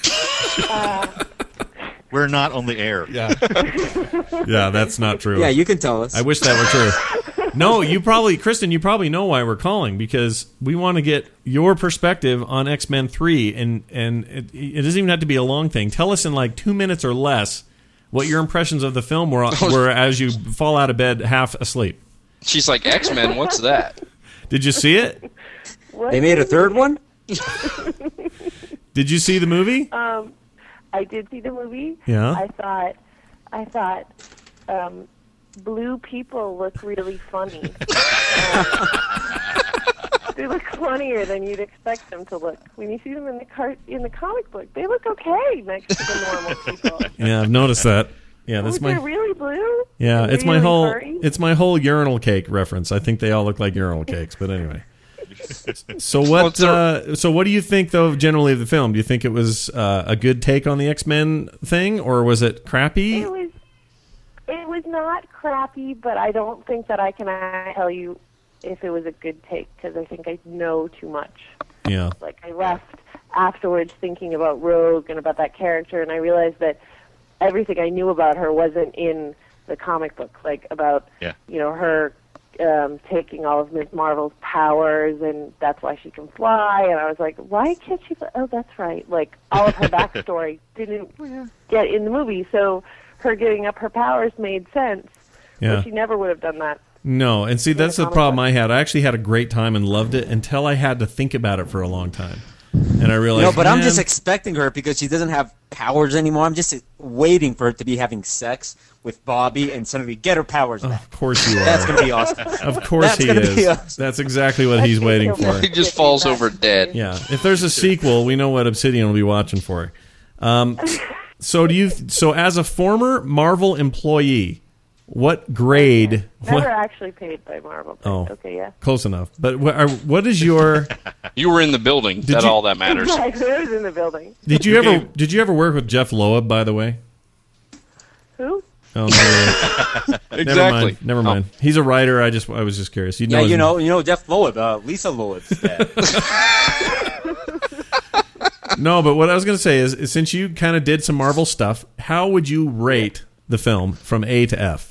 We're not on the air. Yeah. Yeah, that's not true. Yeah, you can tell us. I wish that were true. No, Kristen, you probably know why we're calling, because we want to get your perspective on X-Men 3, and it doesn't even have to be a long thing. Tell us in like 2 minutes or less what your impressions of the film were as you fall out of bed half asleep. She's like, X-Men, what's that? Did you see it? They made a third one? Did you see the movie? I did see the movie. Yeah. I thought blue people look really funny. They look funnier than you'd expect them to look. When you see them in the comic book, they look okay next to the normal people. Yeah, I've noticed that. Yeah, that's They're my. really blue. Yeah, They're it's my really whole. furry. It's my whole urinal cake reference. I think they all look like urinal cakes, but anyway. So what? So what do you think, though, generally of the film? Do you think it was a good take on the X-Men thing, or was it crappy? It was not crappy, but I don't think that I can tell you if it was a good take, because I think I know too much. Yeah. Like, I left afterwards thinking about Rogue and about that character, and I realized that everything I knew about her wasn't in the comic book, like about her taking all of Ms. Marvel's powers, and that's why she can fly. And I was like, why can't she fly? Oh, that's right. Like, all of her backstory didn't get in the movie, so her giving up her powers made sense. Yeah. But she never would have done that. No, and see, that's the problem I had. I actually had a great time and loved it until I had to think about it for a long time. And I realized, No, but I'm man, just expecting her because she doesn't have powers anymore. I'm just waiting for her to be having sex with Bobby and suddenly get her powers back. Of course you are. That's going to be awesome. Of course That's he gonna be is. awesome. That's exactly what he's waiting for. He just falls over dead. Yeah. If there's a sequel, we know what Obsidian will be watching for. So as a former Marvel employee, what grade? Never actually paid by Marvel. But Oh, okay, yeah. close enough. But what is your? You were in the building. That's all that matters. I was in the building. Did you ever work with Jeff Loeb, by the way? Who? Oh, no, Exactly. Never mind. He's a writer. I was just curious. You know Yeah, his- you know Jeff Loeb, Lisa Loeb's dad. No, but what I was going to say is since you kind of did some Marvel stuff, how would you rate the film from A to F?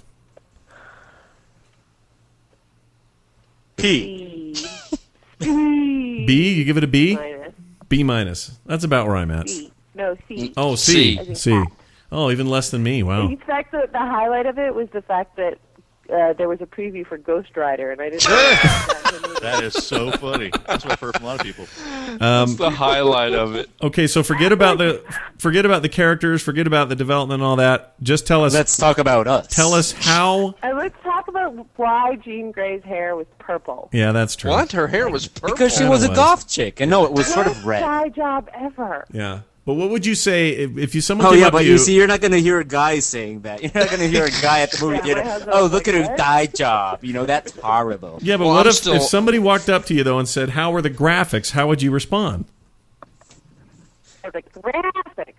P. B? You give it a B? Minus. B minus. That's about where I'm at. C. No, C. Oh, C. As in C. cat. Oh, even less than me. Wow. In fact, the highlight of it was the fact that there was a preview for Ghost Rider, and I didn't. That is so funny. That's what I've heard from a lot of people. That's the highlight of it. Okay, so forget about the characters, forget about the development and all that. Just tell us. Let's talk about us. Tell us how. Let's talk about why Jean Grey's hair was purple. Yeah, that's true. What? Her hair was purple? Because she was a goth chick, and no, it was sort of red. Best dye job ever. Yeah. But what would you say if someone Oh came yeah, up but to you see, you're not going to hear a guy saying that. You're not going to hear a guy at the movie theater. Oh, look at her dye job. You know, that's horrible. Yeah, but what if somebody walked up to you though and said, "How were the graphics?" How would you respond? The graphics.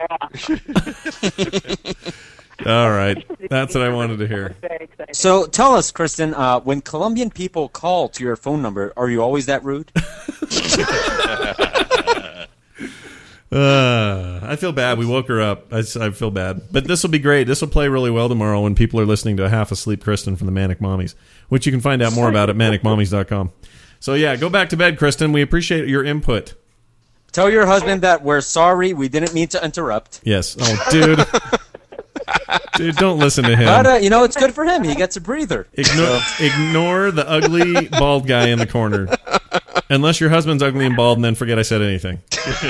All right, that's what I wanted to hear. So tell us, Kristen, when Colombian people call to your phone number, are you always that rude? I feel bad. We woke her up. I feel bad. But this will be great. This will play really well tomorrow when people are listening to a half asleep Kristen from the Manic Mommies, which you can find out more about at manicmommies.com. So yeah, go back to bed, Kristen. We appreciate your input. Tell your husband that we're sorry. We didn't mean to interrupt. Yes. Oh, dude. Dude, don't listen to him. But, you know, it's good for him. He gets a breather. Ignore the ugly, bald guy in the corner. Unless your husband's ugly and bald, and then forget I said anything.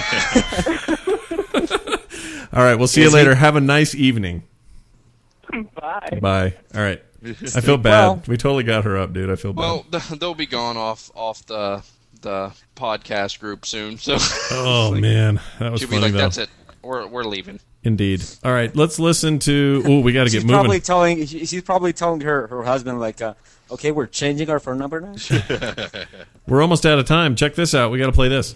All right, we'll see you later. Have a nice evening. Bye. Bye. All right. I feel bad. We totally got her up, dude. I feel bad. Well, they'll be gone off the podcast group soon. So. Oh man, that was funny though. That's it. We're leaving. Indeed. All right, let's listen to. Oh, we got to get moving. She's probably telling her husband like, "Okay, we're changing our phone number now." We're almost out of time. Check this out. We got to play this.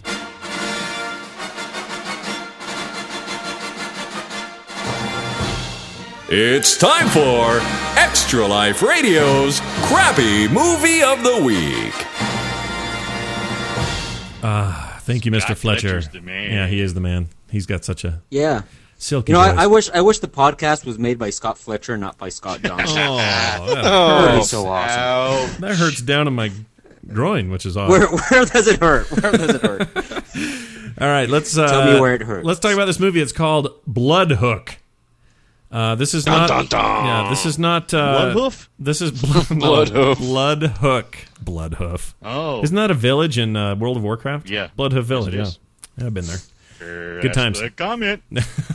It's time for Extra Life Radio's Crappy Movie of the Week. Thank you, Mr. Scott Fletcher. Fletcher's the man. Yeah, he is the man. He's got such a silky You know, voice. I wish the podcast was made by Scott Fletcher, not by Scott Johnson. That be so awesome. That hurts down in my groin, which is awesome. Where does it hurt? Where does it hurt? All right, let's tell me where it hurts. Let's talk about this movie. It's called Blood Hook. This is not. Yeah, this is not. Bloodhoof? This is Bloodhoof. Bloodhook. Bloodhoof. Oh, isn't that a village in World of Warcraft? Yeah, Bloodhoof Village. Yes, yeah, I've been there. Sure, good times. The comment.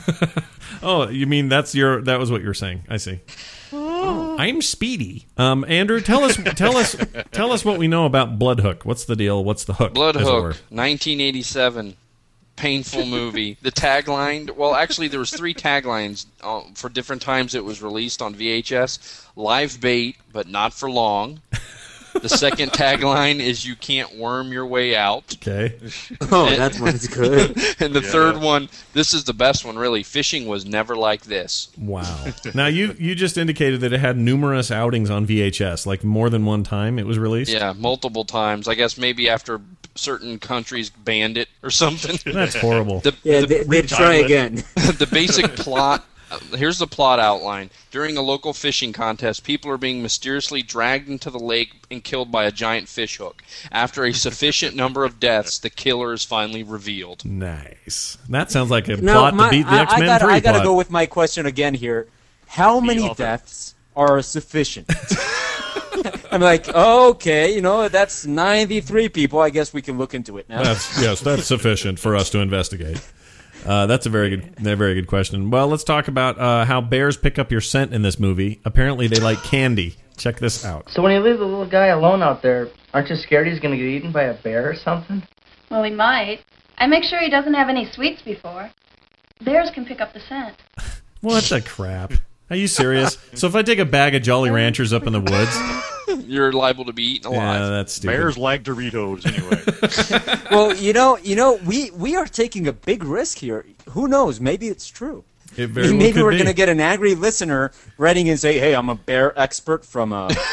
Oh, you mean that was what you were saying? I see. I'm Speedy. Andrew, tell us what we know about Bloodhook. What's the deal? What's the hook? Bloodhook, 1987. Painful movie. The tagline, well, actually, there was 3 taglines for different times it was released on VHS. Live bait, but not for long. The second tagline is you can't worm your way out. Okay. Oh, that one's good. And the third one, this is the best one, really. Fishing was never like this. Wow. Now, you just indicated that it had numerous outings on VHS, like more than one time it was released? Yeah, multiple times. I guess maybe after certain countries banned it or something. That's horrible. They try again. The basic plot. Here's the plot outline. During a local fishing contest, people are being mysteriously dragged into the lake and killed by a giant fishhook. After a sufficient number of deaths, the killer is finally revealed. Nice. That sounds like a plot to beat the X-Men 3 I gotta plot. go with my question again here. How many deaths are sufficient? I'm like, okay, you know, that's 93 people. I guess we can look into it now. That's sufficient for us to investigate. That's a very good question. Well, let's talk about how bears pick up your scent in this movie. Apparently, they like candy. Check this out. So when you leave the little guy alone out there, aren't you scared he's going to get eaten by a bear or something? Well, he might. I make sure he doesn't have any sweets before. Bears can pick up the scent. What the crap? Are you serious? So if I take a bag of Jolly Ranchers up in the woods, you're liable to be eaten alive. Yeah, that's stupid. Bears like Doritos anyway. Well, you know, we are taking a big risk here. Who knows? Maybe it's true. Maybe we're going to get an angry listener writing and say, "Hey, I'm a bear expert from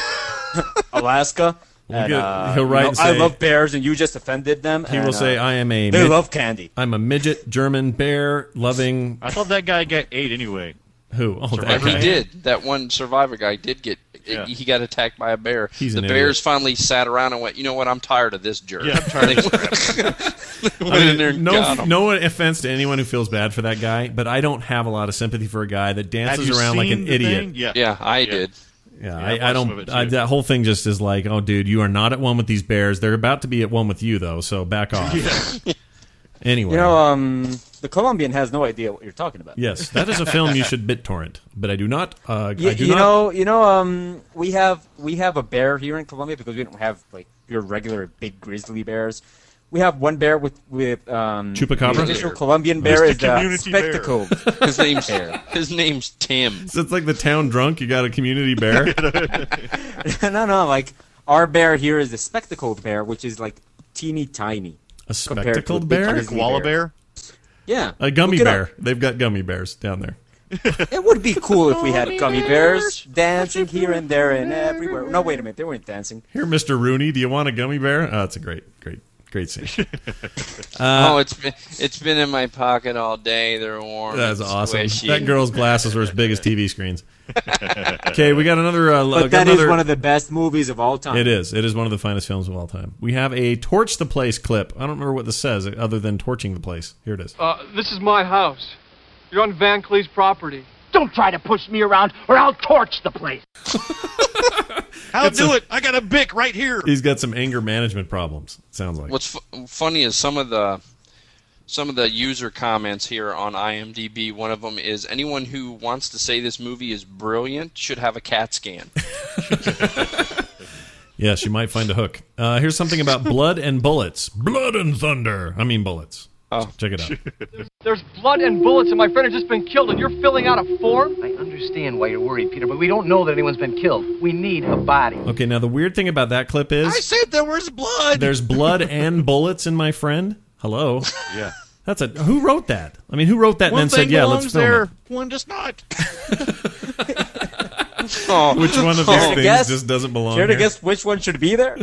Alaska." And, he'll write and say, I love bears, and you just offended them. He will say, "I am a." They love candy. I'm a midget German bear loving. I thought that guy got ate anyway. Who? Oh, that guy. He did. That one survivor guy did get. Yeah. He got attacked by a bear. The bears finally sat around and went, "You know what? I'm tired of this jerk." Yeah, I'm tired of this went in there and no offense to anyone who feels bad for that guy, but I don't have a lot of sympathy for a guy that dances around like an idiot. Yeah, I did. Yeah, I I watched some of it, don't. too. That whole thing just is like, oh, dude, you are not at one with these bears. They're about to be at one with you, though. So back off. Anyway, You know, the Colombian has no idea what you're talking about. yes, that is a film you should BitTorrent, but I do not. I do You not. know, we have a bear here in Colombia because we don't have like your regular big grizzly bears. We have one bear with Chupacabra? The official Colombian bear is the spectacled. His name's Tim. So it's like the town drunk. You got a community bear. No. Like our bear here is the spectacled bear, which is like teeny tiny. A compared to spectacled big bear? grizzly Koala bear? Yeah. A gummy Look it bear. up. They've got gummy bears down there. It would be cool if we had gummy bears dancing here and there and everywhere. No, wait a minute. They weren't dancing. Here, Mr. Rooney, do you want a gummy bear? Oh, it's a great scene. It's been in my pocket all day. They're warm. That's and awesome. squishy. That girl's glasses are as big as TV screens. Okay, we got another. But that is one of the best movies of all time. It is. It is one of the finest films of all time. We have a Torch the Place clip. I don't remember what this says other than torching the place. Here it is. This is my house. You're on Van Clee's property. Don't try to push me around or I'll torch the place. I'll do it. I got a Bic right here. He's got some anger management problems. It sounds like. What's funny is some of the user comments here on IMDb. One of them is anyone who wants to say this movie is brilliant should have a CAT scan. Yes, you might find a hook. Here's something about blood and bullets. Blood and thunder. I mean bullets. Oh. Check it out. There's blood and bullets, and my friend has just been killed, and you're filling out a form? I understand why you're worried, Peter, but we don't know that anyone's been killed. We need a body. Okay, now the weird thing about that clip is I said there was blood. there's blood and bullets in my friend. Hello. Yeah. That's who wrote that? I mean, who wrote that One and then thing said, yeah, belongs let's film there, it? one does not. Which one of these things just doesn't belong Care to here? guess which one should be there?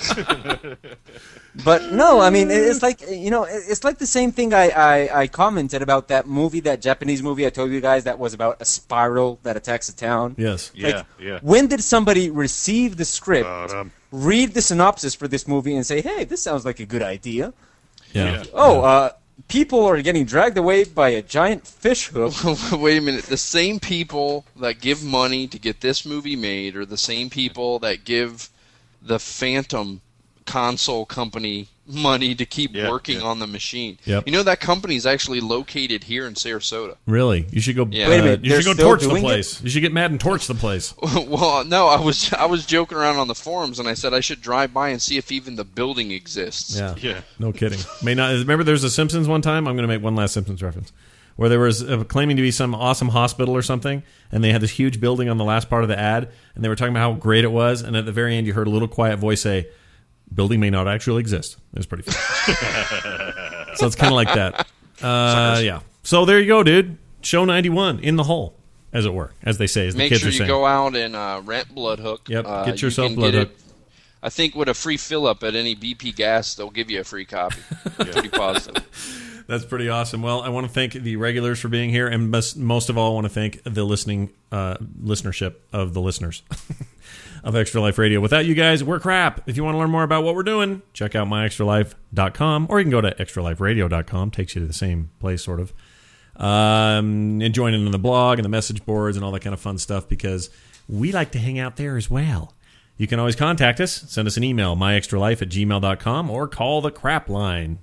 But no, I mean, it's like, it's like the same thing I commented about that movie, that Japanese movie I told you guys that was about a spiral that attacks a town. Yes. Yeah. When did somebody receive the script, read the synopsis for this movie, and say, hey, this sounds like a good idea? Yeah. People are getting dragged away by a giant fish hook. Wait a minute. The same people that give money to get this movie made are the same people that give the Phantom console company money to keep working on the machine. Yep. You know that company is actually located here in Sarasota. Really? You should go. Yeah. Wait a minute, you should go they're still torch the doing place. You should get mad and torch the place. Well, no, I was joking around on the forums, and I said I should drive by and see if even the building exists. Yeah. No kidding. May not. Remember, there's a Simpsons one time. I'm going to make one last Simpsons reference where there was claiming to be some awesome hospital or something, and they had this huge building on the last part of the ad, and they were talking about how great it was, and at the very end, you heard a little quiet voice say, "Building may not actually exist." It was pretty funny. So it's kind of like that. Yeah. So there you go, dude. Show 91 in the hole, as it were, as they say, as the Make kids sure are you saying. go out and rent Bloodhook. Yep. You Get yourself can Bloodhook. get it. I think with a free fill-up at any BP gas, they'll give you a free copy. Pretty positive. That's pretty awesome. Well, I want to thank the regulars for being here, and most of all, I want to thank the listenership of the listeners of Extra Life Radio. Without you guys, we're crap. If you want to learn more about what we're doing, check out myextralife.com, or you can go to extraliferadio.com. Takes you to the same place, sort of. And join in on the blog and the message boards and all that kind of fun stuff, because we like to hang out there as well. You can always contact us. Send us an email, myextralife@gmail.com, or call the crap line,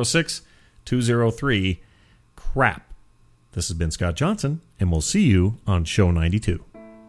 206-203-CRAP. This has been Scott Johnson, and we'll see you on Show 92.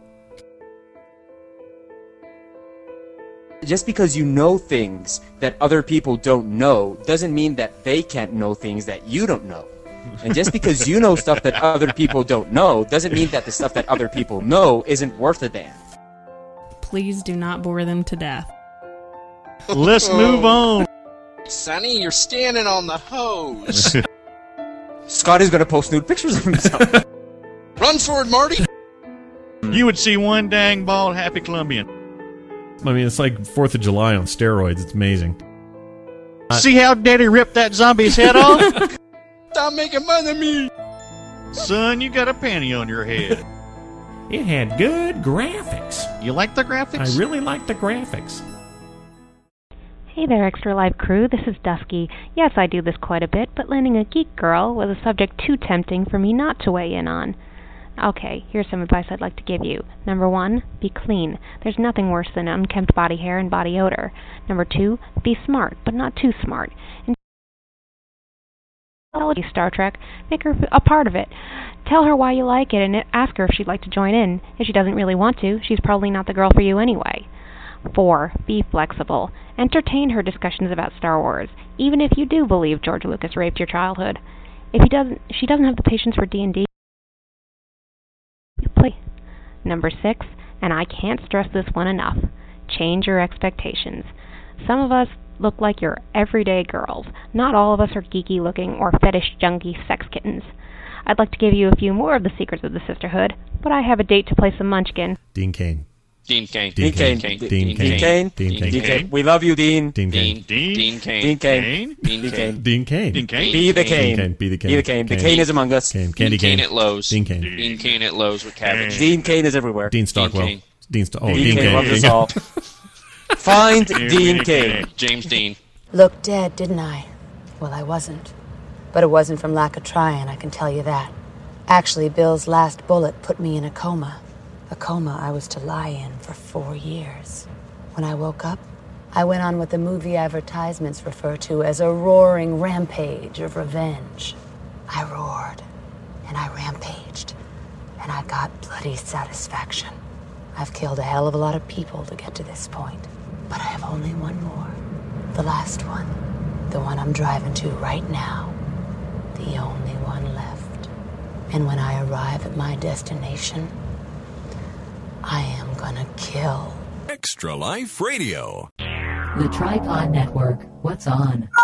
Just because you know things that other people don't know doesn't mean that they can't know things that you don't know. And just because you know stuff that other people don't know doesn't mean that the stuff that other people know isn't worth a damn. Please do not bore them to death. Let's move on. Sonny, you're standing on the hose. Scott is going to post nude pictures of himself. Run for it, Marty. You would see one dang bald happy Colombian. I mean, it's like 4th of July on steroids. It's amazing. See how Daddy ripped that zombie's head off? Stop making fun of me. Son, you got a panty on your head. It had good graphics. You like the graphics? I really like the graphics. Hey there, Extra Life crew. This is Dusky. Yes, I do this quite a bit, but landing a geek girl was a subject too tempting for me not to weigh in on. Okay, here's some advice I'd like to give you. Number 1, be clean. There's nothing worse than unkempt body hair and body odor. Number 2, be smart, but not too smart. And Star Trek, make her a part of it. Tell her why you like it and ask her if she'd like to join in. If she doesn't really want to, she's probably not the girl for you anyway. 4, be flexible. Entertain her discussions about Star Wars, even if you do believe George Lucas raped your childhood. If she doesn't have the patience for D&D, play. Number 6, and I can't stress this one enough, change your expectations. Some of us look like your everyday girls. Not all of us are geeky-looking or fetish junkie sex kittens. I'd like to give you a few more of the secrets of the sisterhood, but I have a date to play some Munchkin. Dean Cain. Dean Cain. Dean Cain. Dean Cain. Dean Cain. We love you, Dean. Dean Cain. Dean Cain. Dean Cain. Dean Cain. Dean Cain. Dean Cain. Be the Cain. Be the Cain. Be the Cain. The Cain is among us. Candy Dean Cain. Cain at Lowe's. Dean Cain. Dean Cain at Lowe's with cabbage. Dean Cain is everywhere. Dean Stockwell. Dean Cain loves us all. Find Dean Cain. James Dean. Looked dead, didn't I? Well, I wasn't. But it wasn't from lack of trying, I can tell you that. Actually, Bill's last bullet put me in a coma. A coma I was to lie in for 4 years. When I woke up, I went on what the movie advertisements refer to as a roaring rampage of revenge. I roared, and I rampaged, and I got bloody satisfaction. I've killed a hell of a lot of people to get to this point, but I have only one more. The last one. The one I'm driving to right now. The only one left. And when I arrive at my destination, I am gonna kill. Extra Life Radio. The Tripod Network. What's on?